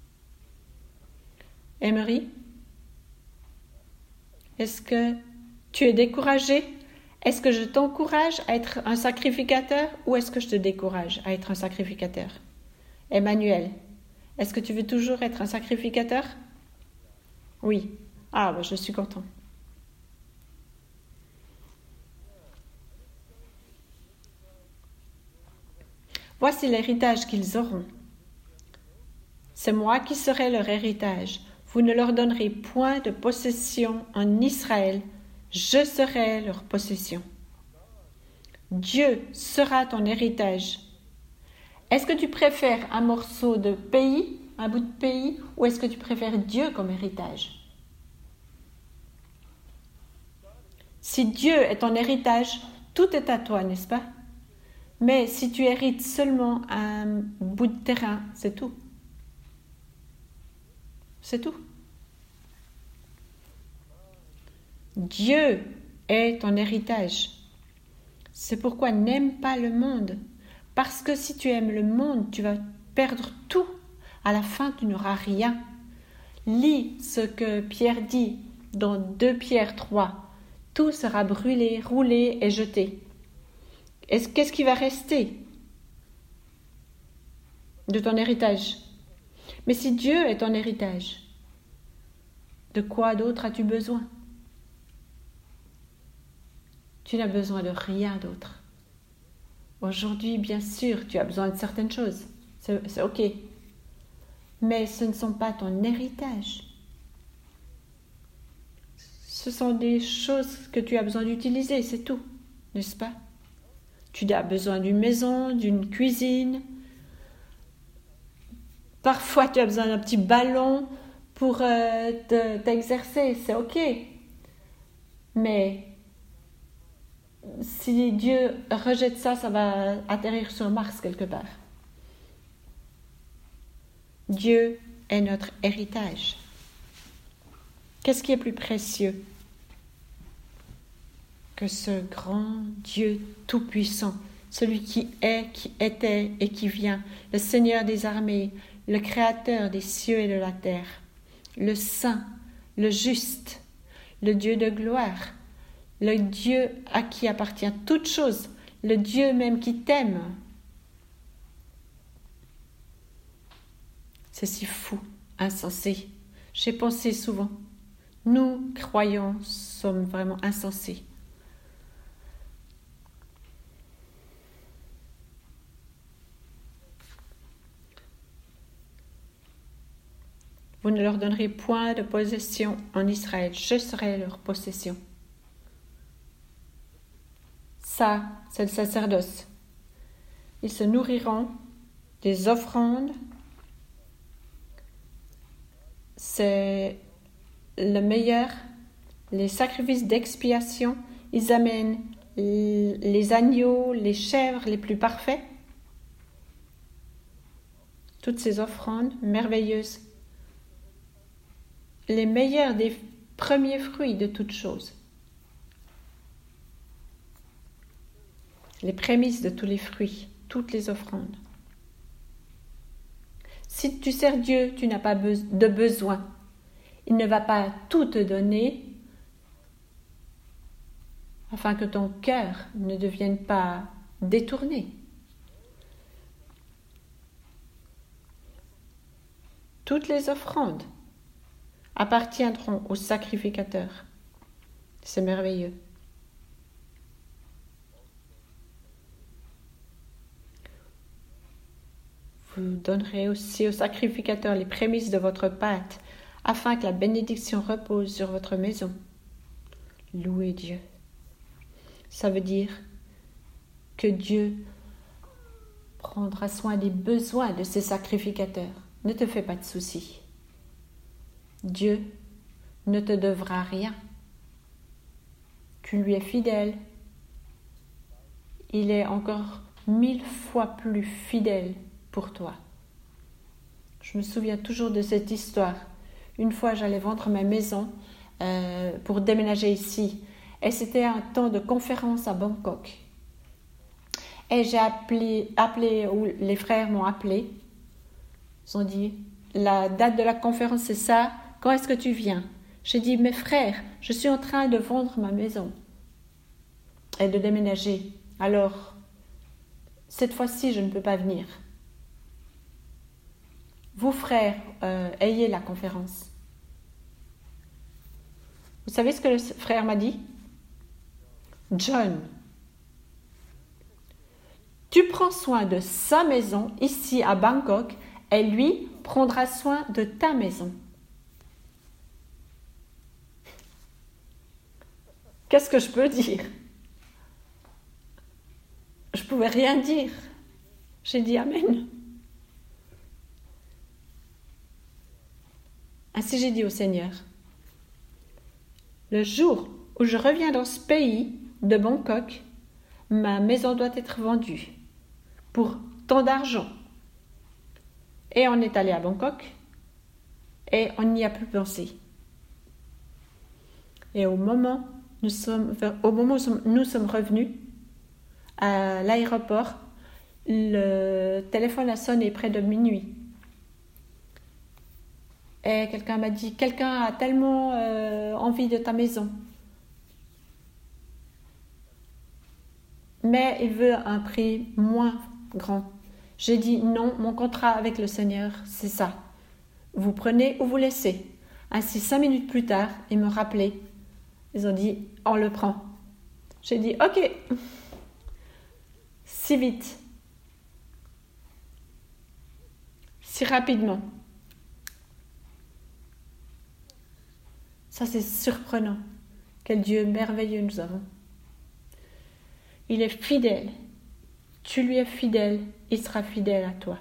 Emery? Est-ce que tu es découragé? Est-ce que je t'encourage à être un sacrificateur ou est-ce que je te décourage à être un sacrificateur? Emmanuel, Est-ce que tu veux toujours être un sacrificateur? Oui. Ah, je suis content. Voici l'héritage qu'ils auront. C'est moi qui serai leur héritage. Vous ne leur donnerez point de possession en Israël. Je serai leur possession. Dieu sera ton héritage. Est-ce que tu préfères un morceau de pays, un bout de pays, ou est-ce que tu préfères Dieu comme héritage? Si Dieu est ton héritage, tout est à toi, n'est-ce pas? Mais si tu hérites seulement un bout de terrain, c'est tout. C'est tout. Dieu est ton héritage. C'est pourquoi n'aime pas le monde. Parce que si tu aimes le monde, tu vas perdre tout. À la fin, tu n'auras rien. Lis ce que Pierre dit dans 2 Pierre 3. Tout sera brûlé, roulé et jeté. Qu'est-ce qui va rester de ton héritage? Mais si Dieu est ton héritage, de quoi d'autre as-tu besoin? Tu n'as besoin de rien d'autre. Aujourd'hui, bien sûr, tu as besoin de certaines choses. C'est OK. Mais ce ne sont pas ton héritage. Ce sont des choses que tu as besoin d'utiliser, c'est tout, n'est-ce pas? Tu as besoin d'une maison, d'une cuisine. Parfois, tu as besoin d'un petit ballon pour t'exercer, c'est OK. Mais si Dieu rejette ça, ça va atterrir sur Mars quelque part. Dieu est notre héritage. Qu'est-ce qui est plus précieux que ce grand Dieu tout-puissant, celui qui est, qui était et qui vient, le Seigneur des armées, le Créateur des cieux et de la terre, le Saint, le Juste, le Dieu de gloire, le Dieu à qui appartient toute chose, le Dieu même qui t'aime. C'est si fou, insensé. J'ai pensé souvent, nous, croyants, sommes vraiment insensés. Vous ne leur donnerez point de possession en Israël, je serai leur possession. Ça, c'est le sacerdoce. Ils se nourriront des offrandes. C'est le meilleur. Les sacrifices d'expiation, ils amènent les agneaux, les chèvres les plus parfaits. Toutes ces offrandes merveilleuses. Les meilleurs des premiers fruits de toutes choses. Les prémices de tous les fruits, toutes les offrandes. Si tu sers Dieu, tu n'as pas de besoin. Il ne va pas tout te donner afin que ton cœur ne devienne pas détourné. Toutes les offrandes appartiendront au sacrificateur. C'est merveilleux. Vous donnerez aussi au sacrificateur les prémices de votre pâte, afin que la bénédiction repose sur votre maison. Louez Dieu. Ça veut dire que Dieu prendra soin des besoins de ses sacrificateurs. Ne te fais pas de soucis. Dieu ne te devra rien. Tu lui es fidèle. Il est encore 1000 fois plus fidèle pour toi. Je me souviens toujours de cette histoire. Une fois, j'allais vendre ma maison pour déménager ici. Et c'était un temps de conférence à Bangkok. Et j'ai appelé, ou les frères m'ont appelé. Ils ont dit, la date de la conférence, c'est ça. Quand est-ce que tu viens? J'ai dit, mes frères, je suis en train de vendre ma maison et de déménager. Alors, cette fois-ci, je ne peux pas venir. vous frères, ayez la conférence. Vous savez ce que le frère m'a dit? John, tu prends soin de sa maison ici à Bangkok et lui prendra soin de ta maison. Qu'est-ce que je peux dire? Je ne pouvais rien dire. J'ai dit Amen. Ainsi j'ai dit au Seigneur, le jour où je reviens dans ce pays de Bangkok, ma maison doit être vendue pour tant d'argent. Et on est allé à Bangkok et on n'y a plus pensé. Et au moment où nous sommes revenus à l'aéroport, le téléphone a sonné près de minuit. Et quelqu'un m'a dit, quelqu'un a tellement envie de ta maison. Mais il veut un prix moins grand. J'ai dit non, mon contrat avec le Seigneur, c'est ça. Vous prenez ou vous laissez. Ainsi, 5 minutes plus tard, ils me rappelaient. Ils ont dit, on le prend. J'ai dit, ok. Si vite. Si rapidement. Ça, c'est surprenant. Quel Dieu merveilleux nous avons. Il est fidèle. Tu lui es fidèle, il sera fidèle à toi.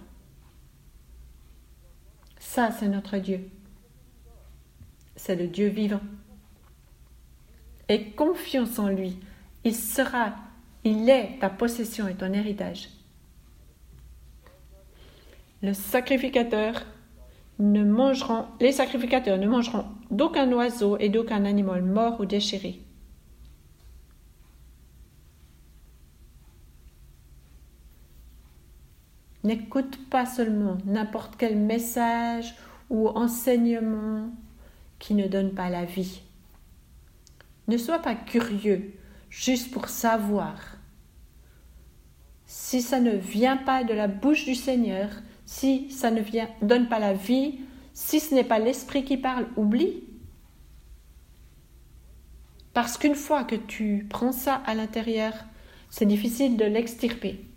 Ça, c'est notre Dieu. C'est le Dieu vivant. Et confiance en lui. Il est ta possession et ton héritage. Les sacrificateurs ne mangeront d'aucun oiseau et d'aucun animal mort ou déchiré. N'écoute pas seulement n'importe quel message ou enseignement qui ne donne pas la vie. Ne sois pas curieux juste pour savoir. Si ça ne vient pas de la bouche du Seigneur, si ça ne donne pas la vie, si ce n'est pas l'Esprit qui parle, oublie. Parce qu'une fois que tu prends ça à l'intérieur, c'est difficile de l'extirper.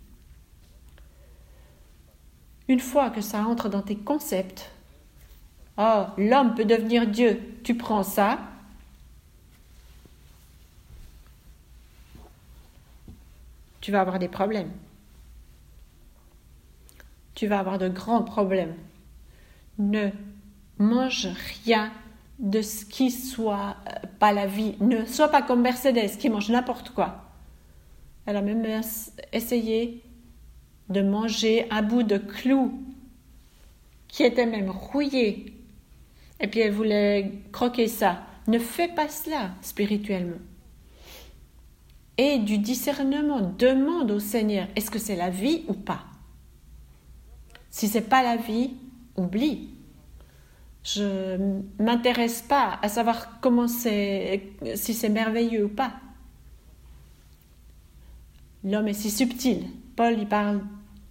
Une fois que ça entre dans tes concepts, oh, l'homme peut devenir Dieu, tu prends ça, tu vas avoir des problèmes. Tu vas avoir de grands problèmes. Ne mange rien de ce qui soit pas la vie. Ne sois pas comme Mercedes qui mange n'importe quoi. Elle a même essayé de manger un bout de clou qui était même rouillé. Et puis elle voulait croquer ça. Ne fais pas cela spirituellement. Et du discernement, demande au Seigneur, est-ce que c'est la vie ou pas? Si c'est pas la vie, oublie. Je ne m'intéresse pas à savoir si c'est merveilleux ou pas. L'homme est si subtil. Paul, il parle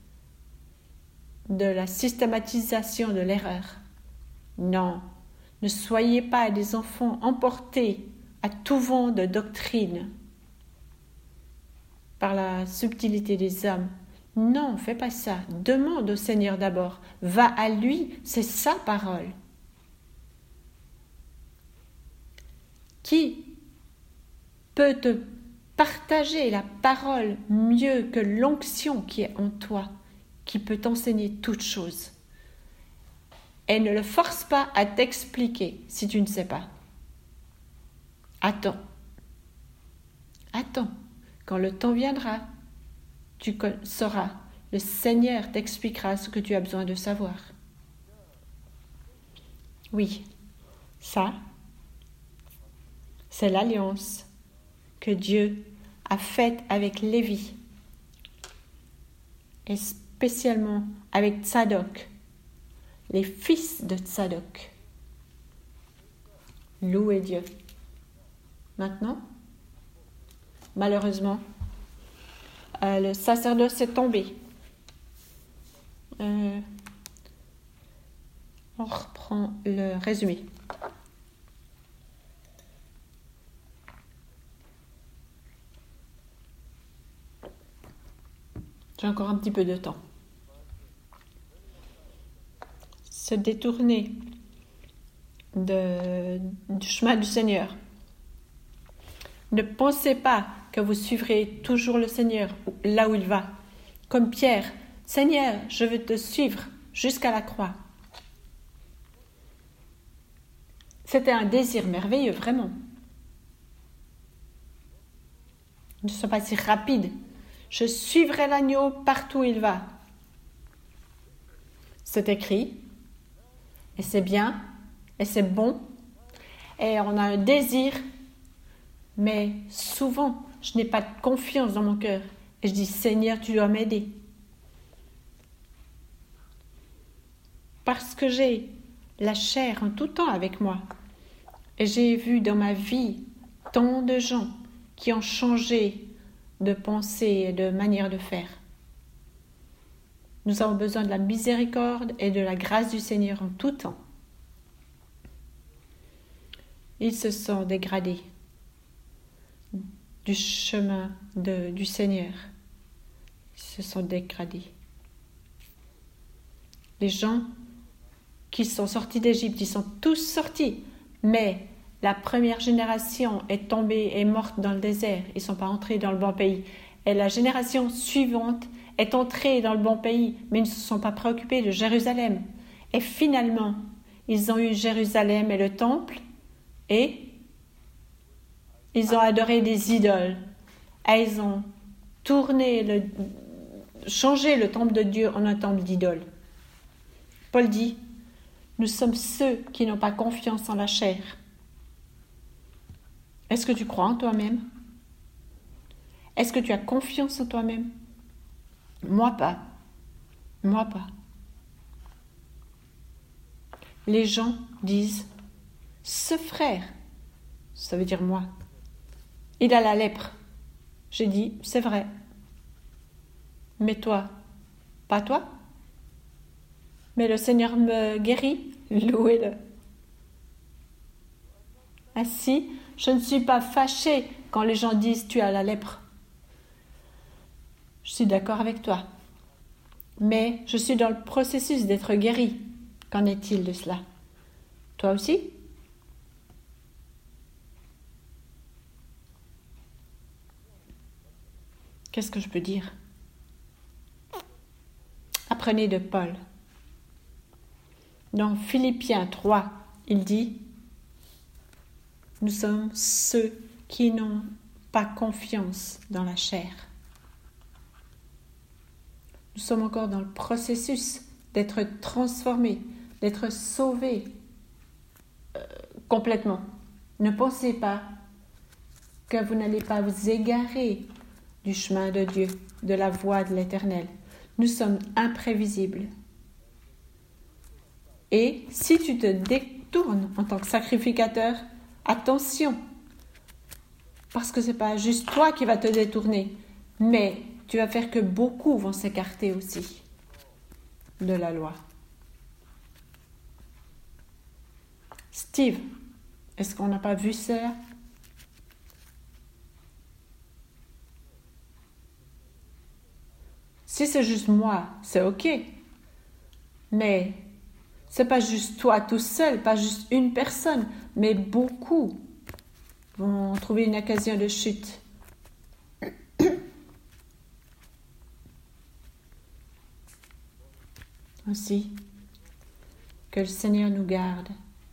de la systématisation de l'erreur. Non, ne soyez pas des enfants emportés à tout vent de doctrine par la subtilité des hommes. Non, fais pas ça. Demande au Seigneur d'abord. Va à lui, c'est sa parole. Qui peut te partager la parole mieux que l'onction qui est en toi, qui peut t'enseigner toutes choses? Et ne le force pas à t'expliquer si tu ne sais pas. Attends. Attends. Quand le temps viendra, tu sauras. Le Seigneur t'expliquera ce que tu as besoin de savoir. Oui, ça, c'est l'alliance que Dieu a faite avec Lévi. Et spécialement avec Tsadok, les fils de Tsadok. Louez Dieu. Maintenant, malheureusement, le sacerdoce est tombé. On reprend le résumé. J'ai encore un petit peu de temps. Se détourner du chemin du Seigneur. Ne pensez pas que vous suivrez toujours le Seigneur là où il va. Comme Pierre, Seigneur, je veux te suivre jusqu'à la croix. C'était un désir merveilleux, vraiment. Ne sois pas si rapide. Je suivrai l'agneau partout où il va. C'est écrit, et c'est bien, et c'est bon, et on a un désir, mais souvent, je n'ai pas de confiance dans mon cœur. Et je dis, Seigneur, tu dois m'aider. Parce que j'ai la chair en tout temps avec moi. Et j'ai vu dans ma vie tant de gens qui ont changé de pensée et de manière de faire. Nous avons besoin de la miséricorde et de la grâce du Seigneur en tout temps. Ils se sont dégradés du chemin du Seigneur. Ils se sont dégradés. Les gens qui sont sortis d'Égypte, ils sont tous sortis, mais la première génération est tombée, est morte dans le désert. Ils ne sont pas entrés dans le bon pays. Et la génération suivante est entrée dans le bon pays, mais ils ne se sont pas préoccupés de Jérusalem. Et finalement, ils ont eu Jérusalem et le temple, et ils ont adoré des idoles. Et ils ont changé le temple de Dieu en un temple d'idoles. Paul dit, nous sommes ceux qui n'ont pas confiance en la chair. Est-ce que tu crois en toi-même? Est-ce que tu as confiance en toi-même? Moi pas. Moi pas. Les gens disent, ce frère, ça veut dire moi, il a la lèpre. J'ai dit, c'est vrai. Mais toi, pas toi? Mais le Seigneur me guérit, louez-le. Ainsi, je ne suis pas fâchée quand les gens disent tu as la lèpre. Je suis d'accord avec toi. Mais je suis dans le processus d'être guérie. Qu'en est-il de cela? Toi aussi? Qu'est-ce que je peux dire? Apprenez de Paul. Dans Philippiens 3, il dit, nous sommes ceux qui n'ont pas confiance dans la chair. Nous sommes encore dans le processus d'être transformés, d'être sauvés complètement. Ne pensez pas que vous n'allez pas vous égarer du chemin de Dieu, de la voie de l'Éternel. Nous sommes imprévisibles. Et si tu te détournes en tant que sacrificateur, attention, parce que ce n'est pas juste toi qui vas te détourner, mais tu vas faire que beaucoup vont s'écarter aussi de la loi. Steve, est-ce qu'on n'a pas vu ça? Si c'est juste moi, c'est ok. Mais c'est pas juste toi tout seul, pas juste une personne, mais beaucoup vont trouver une occasion de chute. Aussi, que le Seigneur nous garde,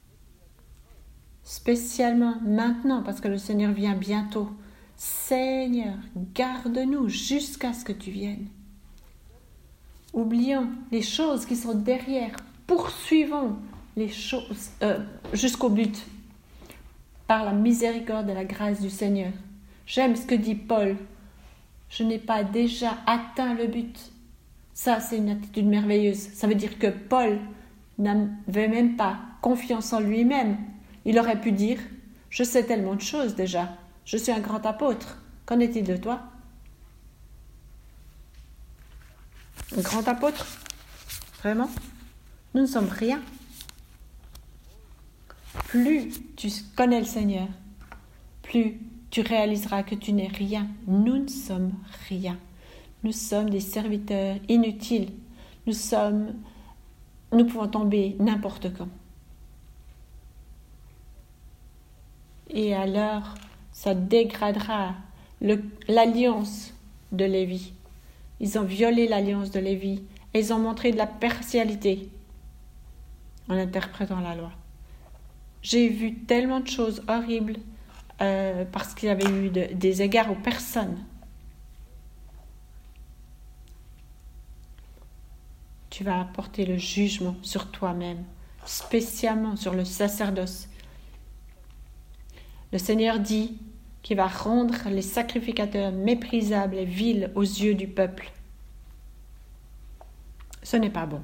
spécialement maintenant, parce que le Seigneur vient bientôt. Seigneur, garde-nous jusqu'à ce que tu viennes. Oublions les choses qui sont derrière, poursuivons les choses jusqu'au but, par la miséricorde et la grâce du Seigneur. J'aime ce que dit Paul. Je n'ai pas déjà atteint le but. Ça, c'est une attitude merveilleuse. Ça veut dire que Paul n'avait même pas confiance en lui-même. Il aurait pu dire, je sais tellement de choses déjà. Je suis un grand apôtre. Qu'en est-il de toi? Un grand apôtre? Vraiment? Nous ne sommes rien. plus tu connais le Seigneur, plus tu réaliseras que tu n'es rien. Nous ne sommes rien. Nous sommes des serviteurs inutiles. Nous pouvons tomber n'importe quand. Et alors, ça dégradera l'alliance de Lévi. Ils ont violé l'alliance de Lévi et ils ont montré de la partialité en interprétant la loi. J'ai vu tellement de choses horribles parce qu'il y avait eu des égards aux personnes. Tu vas apporter le jugement sur toi-même, spécialement sur le sacerdoce. Le Seigneur dit qu'il va rendre les sacrificateurs méprisables et vils aux yeux du peuple. Ce n'est pas bon.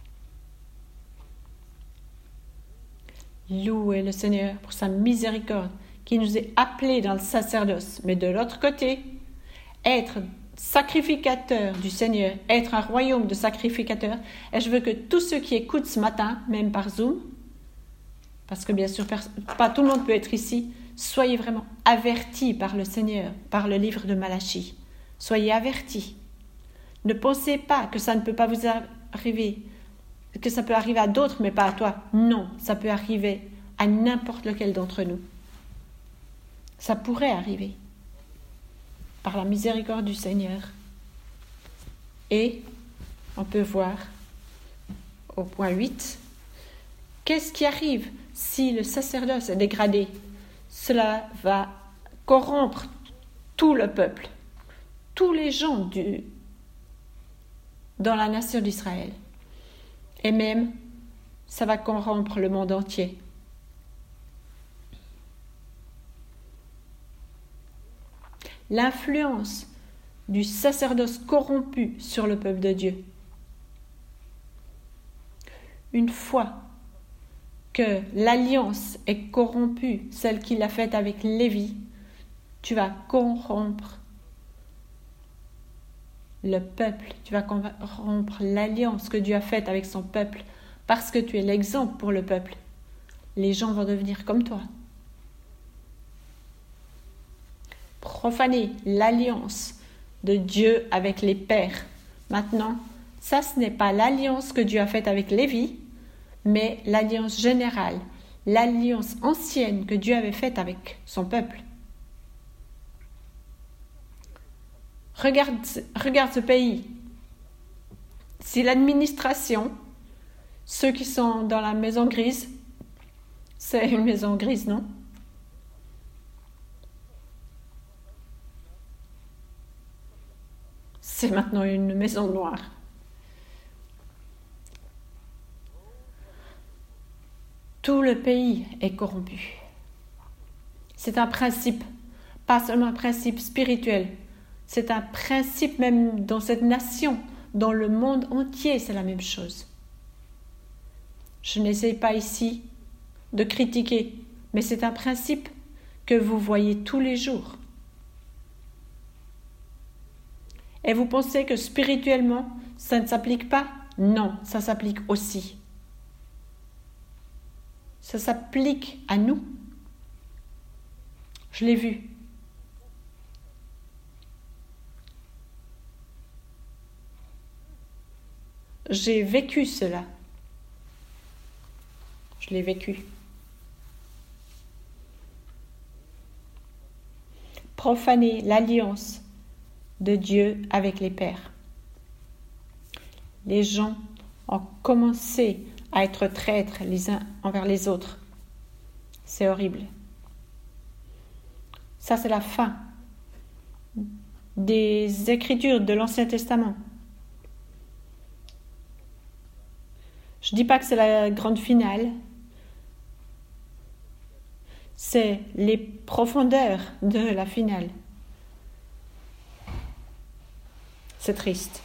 Louez le Seigneur pour sa miséricorde qui nous est appelés dans le sacerdoce. Mais de l'autre côté, être sacrificateur du Seigneur, être un royaume de sacrificateurs, et je veux que tous ceux qui écoutent ce matin, même par Zoom, parce que bien sûr, pas tout le monde peut être ici, soyez vraiment avertis par le Seigneur, par le livre de Malachie. Soyez avertis. Ne pensez pas que ça ne peut pas vous arriver, que ça peut arriver à d'autres, mais pas à toi. Non, ça peut arriver à n'importe lequel d'entre nous. Ça pourrait arriver par la miséricorde du Seigneur. Et on peut voir au point 8, qu'est-ce qui arrive si le sacerdoce est dégradé? Cela va corrompre tout le peuple, tous les gens dans la nation d'Israël. Et même, ça va corrompre le monde entier. L'influence du sacerdoce corrompu sur le peuple de Dieu. Une fois que l'alliance est corrompue, celle qu'il a faite avec Lévi, tu vas corrompre le peuple, tu vas corrompre l'alliance que Dieu a faite avec son peuple, parce que tu es l'exemple pour le peuple. Les gens vont devenir comme toi. Profaner l'alliance de Dieu avec les pères. Maintenant, ça, ce n'est pas l'alliance que Dieu a faite avec Lévi, mais l'alliance générale, l'alliance ancienne que Dieu avait faite avec son peuple. Regarde ce pays. Si l'administration, ceux qui sont dans la maison grise, c'est une maison grise, non? C'est maintenant une maison noire. Tout le pays est corrompu. C'est un principe, pas seulement un principe spirituel. C'est un principe même dans cette nation, dans le monde entier, c'est la même chose. Je n'essaie pas ici de critiquer, mais c'est un principe que vous voyez tous les jours. Et vous pensez que spirituellement, ça ne s'applique pas? Non, ça s'applique aussi. Ça s'applique à nous. Je l'ai vu. J'ai vécu cela. Je l'ai vécu. Profaner l'alliance de Dieu avec les pères. Les gens ont commencé à être traîtres les uns envers les autres. C'est horrible. Ça, c'est la fin des Écritures de l'Ancien Testament. Je ne dis pas que c'est la grande finale. C'est les profondeurs de la finale. C'est triste.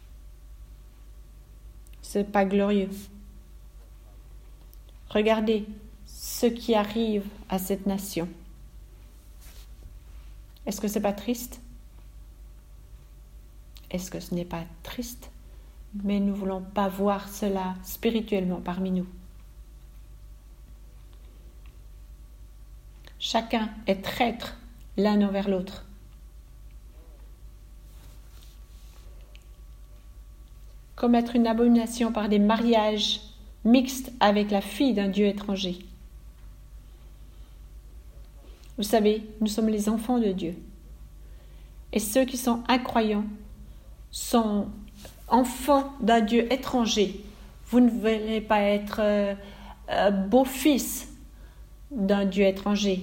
C'est pas glorieux. Regardez ce qui arrive à cette nation. Est-ce que c'est pas triste? Est-ce que ce n'est pas triste? Mais nous ne voulons pas voir cela spirituellement parmi nous. Chacun est traître l'un envers l'autre. Commettre une abomination par des mariages mixtes avec la fille d'un dieu étranger. Vous savez, nous sommes les enfants de Dieu. Et ceux qui sont incroyants sont enfants d'un Dieu étranger. Vous ne voulez pas être beau-fils d'un Dieu étranger.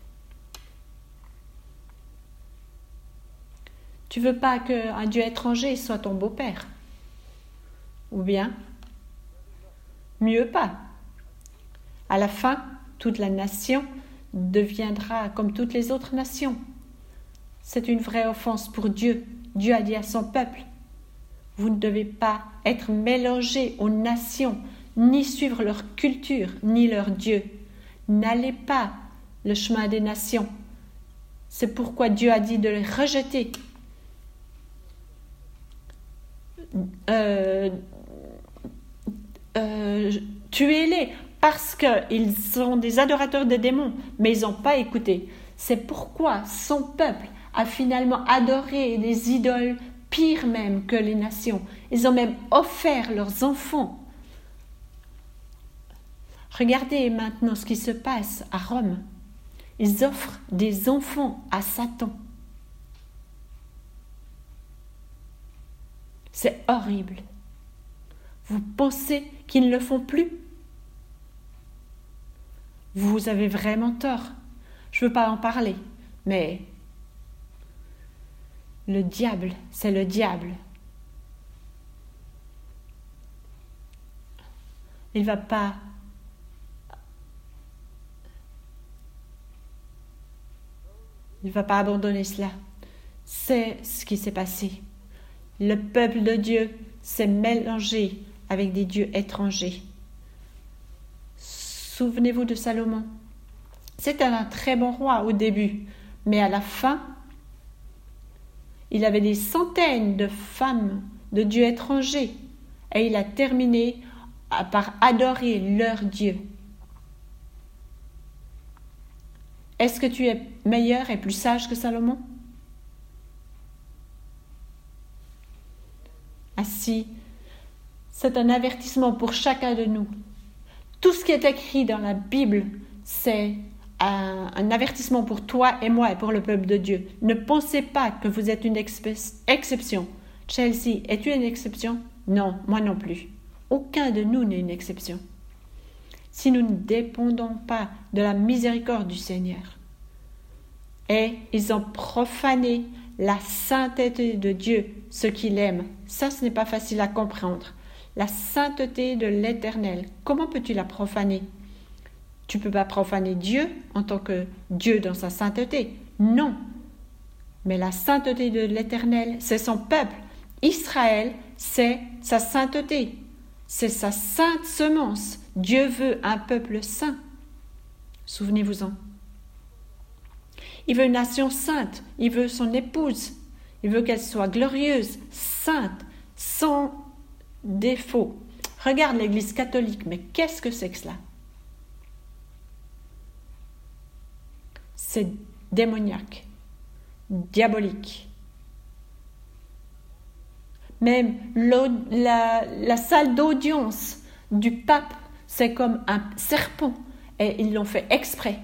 Tu veux pas qu'un Dieu étranger soit ton beau-père. Ou bien, mieux pas. À la fin, toute la nation deviendra comme toutes les autres nations. C'est une vraie offense pour Dieu. Dieu a dit à son peuple, vous ne devez pas être mélangés aux nations, ni suivre leur culture, ni leur Dieu. N'allez pas le chemin des nations. C'est pourquoi Dieu a dit de les rejeter. Tuez-les parce qu'ils sont des adorateurs des démons, mais ils n'ont pas écouté. C'est pourquoi son peuple a finalement adoré les idoles, pire même que les nations. Ils ont même offert leurs enfants. Regardez maintenant ce qui se passe à Rome. Ils offrent des enfants à Satan. C'est horrible. Vous pensez qu'ils ne le font plus? Vous avez vraiment tort. Je ne veux pas en parler, mais le diable, c'est le diable. Il va pas abandonner cela. C'est ce qui s'est passé. Le peuple de Dieu s'est mélangé avec des dieux étrangers. Souvenez-vous de Salomon. C'était un très bon roi au début, mais à la fin, il avait des centaines de femmes de dieux étrangers et il a terminé par adorer leur Dieu. Est-ce que tu es meilleur et plus sage que Salomon? Ainsi, c'est un avertissement pour chacun de nous. Tout ce qui est écrit dans la Bible, c'est un avertissement pour toi et moi et pour le peuple de Dieu. Ne pensez pas que vous êtes une exception. Chelsea, es-tu une exception? Non, moi non plus. Aucun de nous n'est une exception. Si nous ne dépendons pas de la miséricorde du Seigneur. Et ils ont profané la sainteté de Dieu, ce qu'il aime. Ça, ce n'est pas facile à comprendre. La sainteté de l'Éternel. Comment peux-tu la profaner? Tu ne peux pas profaner Dieu en tant que Dieu dans sa sainteté. Non. Mais la sainteté de l'Éternel, c'est son peuple. Israël, c'est sa sainteté. C'est sa sainte semence. Dieu veut un peuple saint. Souvenez-vous-en. Il veut une nation sainte. Il veut son épouse. Il veut qu'elle soit glorieuse, sainte, sans défaut. Regarde l'Église catholique, mais qu'est-ce que c'est que cela? C'est démoniaque, diabolique. Même la salle d'audience du pape, c'est comme un serpent et ils l'ont fait exprès.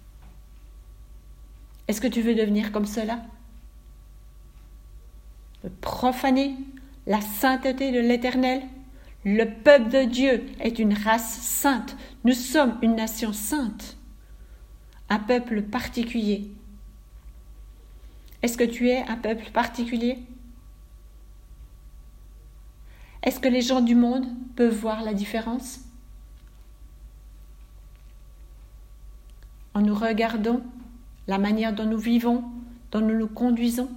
Est-ce que tu veux devenir comme cela? Profaner la sainteté de l'Éternel? Le peuple de Dieu est une race sainte. Nous sommes une nation sainte. Un peuple particulier. Est-ce que tu es un peuple particulier? Est-ce que les gens du monde peuvent voir la différence? En nous regardant, la manière dont nous vivons, dont nous nous conduisons.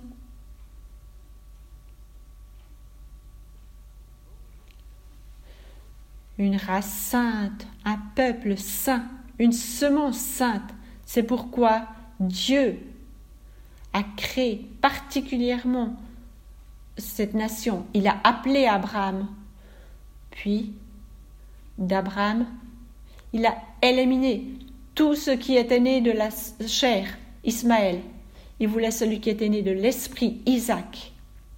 Une race sainte, un peuple saint, une semence sainte. C'est pourquoi Dieu a créé particulièrement cette nation. Il a appelé Abraham. Puis, d'Abraham, il a éliminé tout ce qui était né de la chair, Ismaël. Il voulait celui qui était né de l'esprit, Isaac.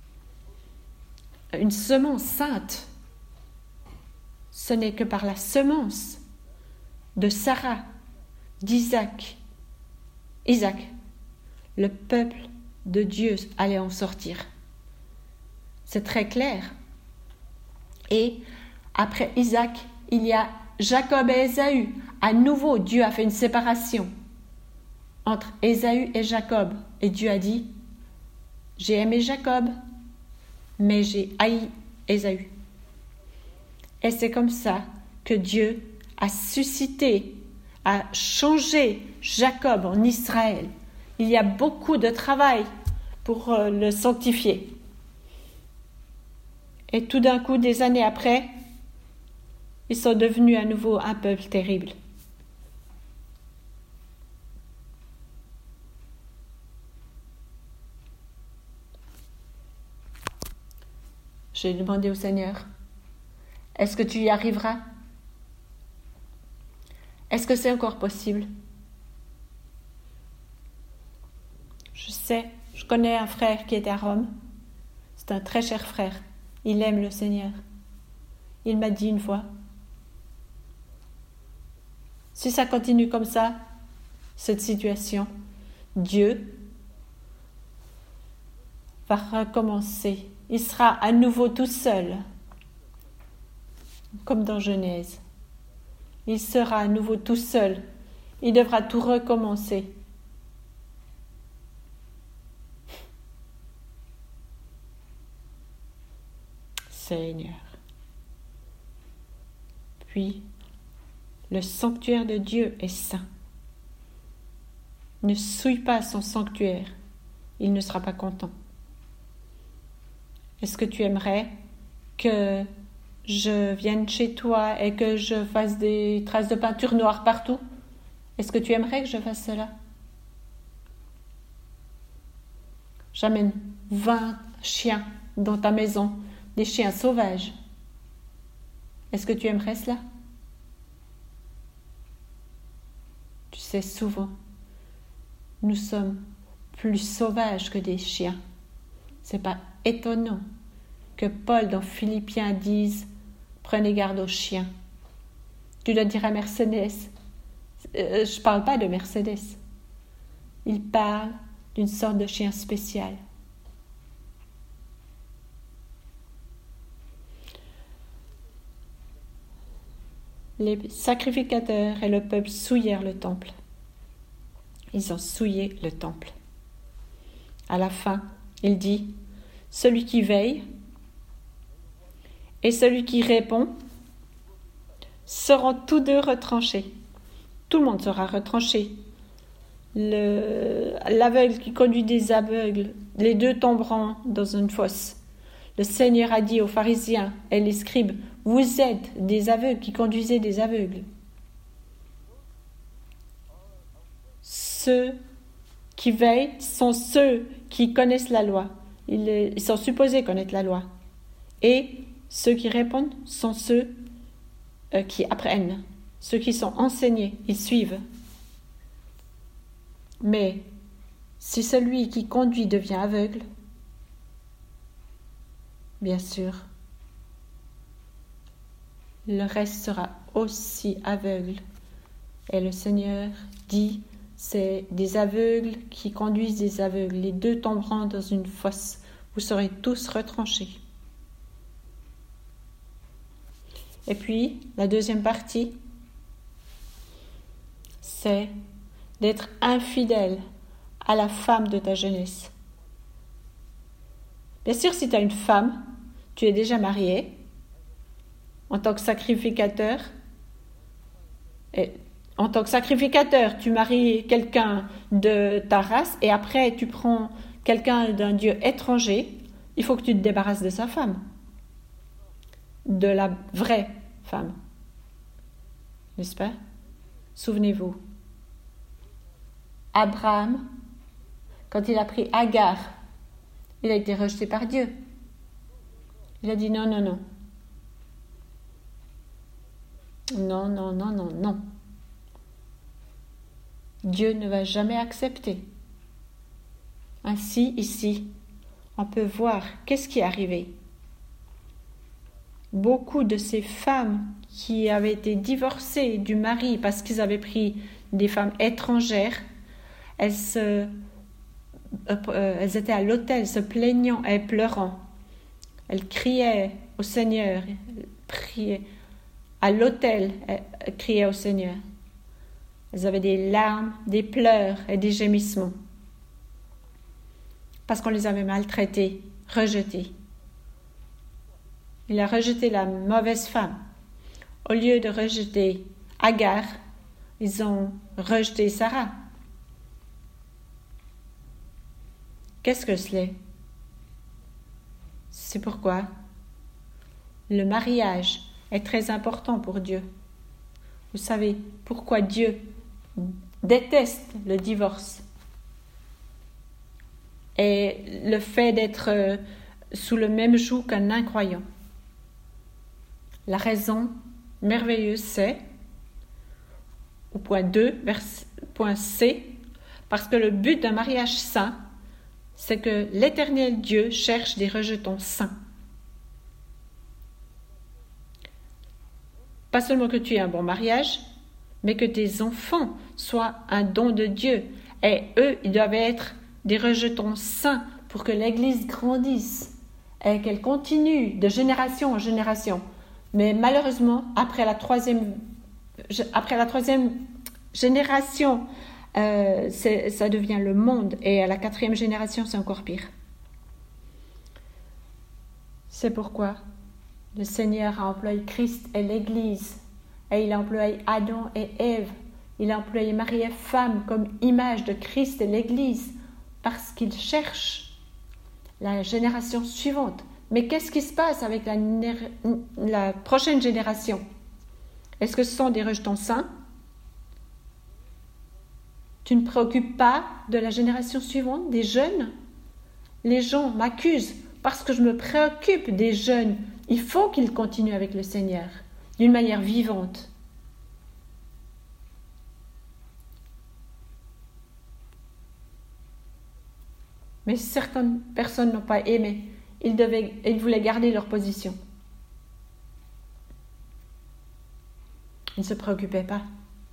Une semence sainte. Ce n'est que par la semence de Sarah, d'Isaac, le peuple de Dieu allait en sortir. C'est très clair. Et après Isaac, il y a Jacob et Ésaü. À nouveau, Dieu a fait une séparation entre Ésaü et Jacob. Et Dieu a dit, j'ai aimé Jacob, mais j'ai haï Ésaü. Et c'est comme ça que Dieu a suscité, a changé Jacob en Israël. Il y a beaucoup de travail pour le sanctifier. Et tout d'un coup, des années après, ils sont devenus à nouveau un peuple terrible. J'ai demandé au Seigneur, est-ce que tu y arriveras? Est-ce que c'est encore possible? Je connais un frère qui est à Rome. C'est un très cher frère. Il aime le Seigneur. Il m'a dit une fois, si ça continue comme ça, cette situation, Dieu va recommencer. Il sera à nouveau tout seul, comme dans Genèse. Il sera à nouveau tout seul. Il devra tout recommencer. Seigneur. Puis, le sanctuaire de Dieu est saint. Ne souille pas son sanctuaire, il ne sera pas content. Est-ce que tu aimerais que je vienne chez toi et que je fasse des traces de peinture noire partout? Est-ce que tu aimerais que je fasse cela? J'amène 20 chiens dans ta maison, des chiens sauvages. Est-ce que tu aimerais cela? Tu sais, souvent, nous sommes plus sauvages que des chiens. C'est pas étonnant que Paul dans Philippiens dise « Prenez garde aux chiens ». Tu dois dire à Mercedes, je parle pas de Mercedes, il parle d'une sorte de chien spécial. Les sacrificateurs et le peuple souillèrent le temple. Ils ont souillé le temple. À la fin, il dit, celui qui veille et celui qui répond seront tous deux retranchés. Tout le monde sera retranché. L'aveugle qui conduit des aveugles, les deux tomberont dans une fosse. Le Seigneur a dit aux pharisiens et les scribes, vous êtes des aveugles qui conduisez des aveugles. Ceux qui veillent sont ceux qui connaissent la loi. Ils sont supposés connaître la loi. Et ceux qui répondent sont ceux qui apprennent. Ceux qui sont enseignés, ils suivent. Mais si celui qui conduit devient aveugle, bien sûr, le reste sera aussi aveugle. Et le Seigneur dit, c'est des aveugles qui conduisent des aveugles. Les deux tomberont dans une fosse. Vous serez tous retranchés. Et puis, la deuxième partie, c'est d'être infidèle à la femme de ta jeunesse. Bien sûr, si tu as une femme, tu es déjà marié, en tant que sacrificateur. Et en tant que sacrificateur, tu maries quelqu'un de ta race et après tu prends quelqu'un d'un dieu étranger. Il faut que tu te débarrasses de sa femme, de la vraie femme. N'est-ce pas? Souvenez-vous. Abraham, quand il a pris Agar, il a été rejeté par Dieu. Il a dit non, non, non. Non, non, non, non, non. Dieu ne va jamais accepter. Ainsi, ici, on peut voir qu'est-ce qui est arrivé. Beaucoup de ces femmes qui avaient été divorcées du mari parce qu'ils avaient pris des femmes étrangères, elles étaient à l'autel se plaignant et pleurant. Elles criaient au Seigneur, priaient à l'autel, elles criaient au Seigneur. Elles avaient des larmes, des pleurs et des gémissements parce qu'on les avait maltraitées, rejetées. Il a rejeté la mauvaise femme. Au lieu de rejeter Agar, ils ont rejeté Sarah. Qu'est-ce que c'est? C'est pourquoi le mariage est très important pour Dieu. Vous savez pourquoi Dieu déteste le divorce et le fait d'être sous le même joug qu'un incroyant. La raison merveilleuse, c'est, au point 2, point C, parce que le but d'un mariage saint, c'est que l'Éternel Dieu cherche des rejetons saints. Pas seulement que tu aies un bon mariage, mais que tes enfants soient un don de Dieu. Et eux, ils doivent être des rejetons saints pour que l'Église grandisse et qu'elle continue de génération en génération. Mais malheureusement, après la troisième génération, ça devient le monde. Et à la 4e génération, c'est encore pire. C'est pourquoi le Seigneur a employé Christ et l'Église. Et il a employé Adam et Ève. Il a employé Marie et femme comme image de Christ et l'Église. Parce qu'il cherche la génération suivante. Mais qu'est-ce qui se passe avec la prochaine génération? Est-ce que ce sont des rejetons saints? Tu ne te préoccupes pas de la génération suivante, des jeunes? Les gens m'accusent parce que je me préoccupe des jeunes. Il faut qu'ils continuent avec le Seigneur d'une manière vivante. Mais certaines personnes n'ont pas aimé. Ils voulaient garder leur position. Ils ne se préoccupaient pas.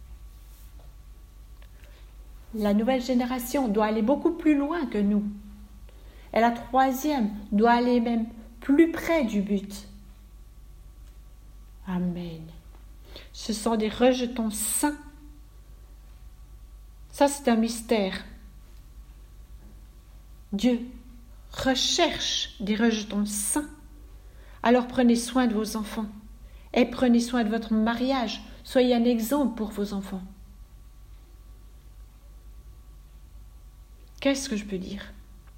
La nouvelle génération doit aller beaucoup plus loin que nous. Et la 3e doit aller même plus près du but. Amen. Ce sont des rejetons saints. Ça, c'est un mystère. Dieu recherche des rejetons saints. Alors prenez soin de vos enfants et prenez soin de votre mariage. Soyez un exemple pour vos enfants. Qu'est-ce que je peux dire?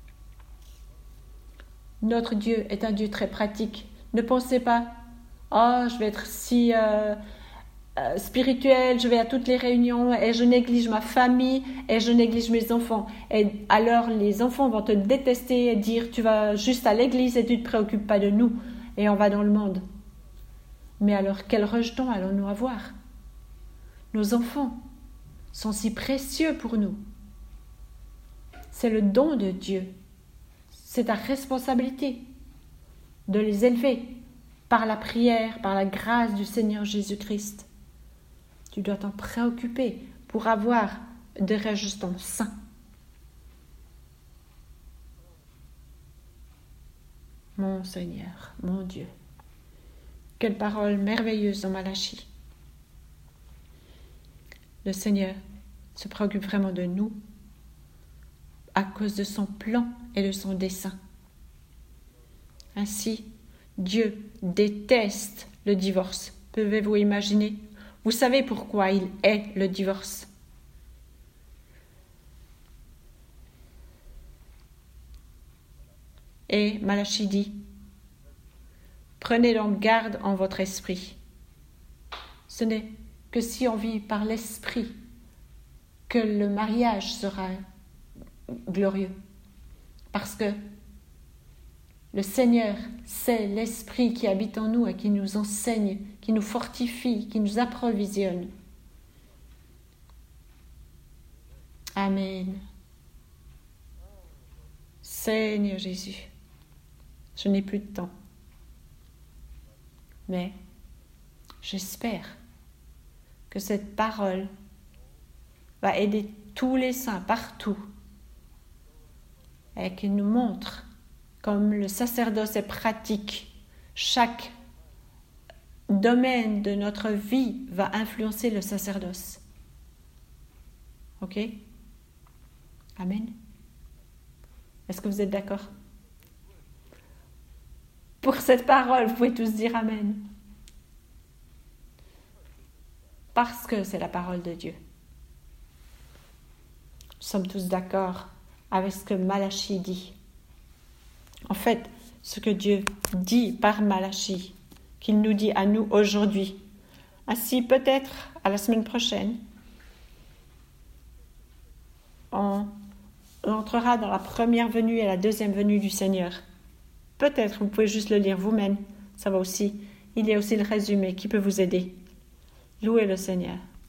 Notre Dieu est un Dieu très pratique. Ne pensez pas, je vais être si spirituel, je vais à toutes les réunions et je néglige ma famille et je néglige mes enfants. Et alors les enfants vont te détester et dire tu vas juste à l'église et tu ne te préoccupes pas de nous et on va dans le monde. Mais alors quel rejeton allons-nous avoir? Nos enfants sont si précieux pour nous. C'est le don de Dieu. C'est ta responsabilité de les élever par la prière, par la grâce du Seigneur Jésus-Christ. Tu dois t'en préoccuper pour avoir des rejetons saints. Mon Seigneur, mon Dieu, quelle parole merveilleuse dans Malachie. Le Seigneur se préoccupe vraiment de nous à cause de son plan et de son dessein. Ainsi, Dieu déteste le divorce. Pouvez-vous imaginer? Vous savez pourquoi il hait le divorce. Et Malachie dit, prenez donc garde en votre esprit. Ce n'est que si on vit par l'esprit que le mariage sera glorieux. Parce que le Seigneur, c'est l'Esprit qui habite en nous et qui nous enseigne, qui nous fortifie, qui nous approvisionne. Amen. Seigneur Jésus, je n'ai plus de temps. Mais j'espère que cette parole va aider tous les saints partout et qu'il nous montre comme le sacerdoce est pratique. Chaque domaine de notre vie va influencer le sacerdoce. Ok? Amen. Est-ce que vous êtes d'accord? Pour cette parole, vous pouvez tous dire Amen. Parce que c'est la parole de Dieu. Nous sommes tous d'accord avec ce que Malachie dit. En fait, ce que Dieu dit par Malachie, qu'il nous dit à nous aujourd'hui. Ainsi, peut-être à la semaine prochaine, on entrera dans la première venue et la deuxième venue du Seigneur. Peut-être, vous pouvez juste le lire vous-même. Ça va aussi. Il y a aussi le résumé qui peut vous aider. Louez le Seigneur.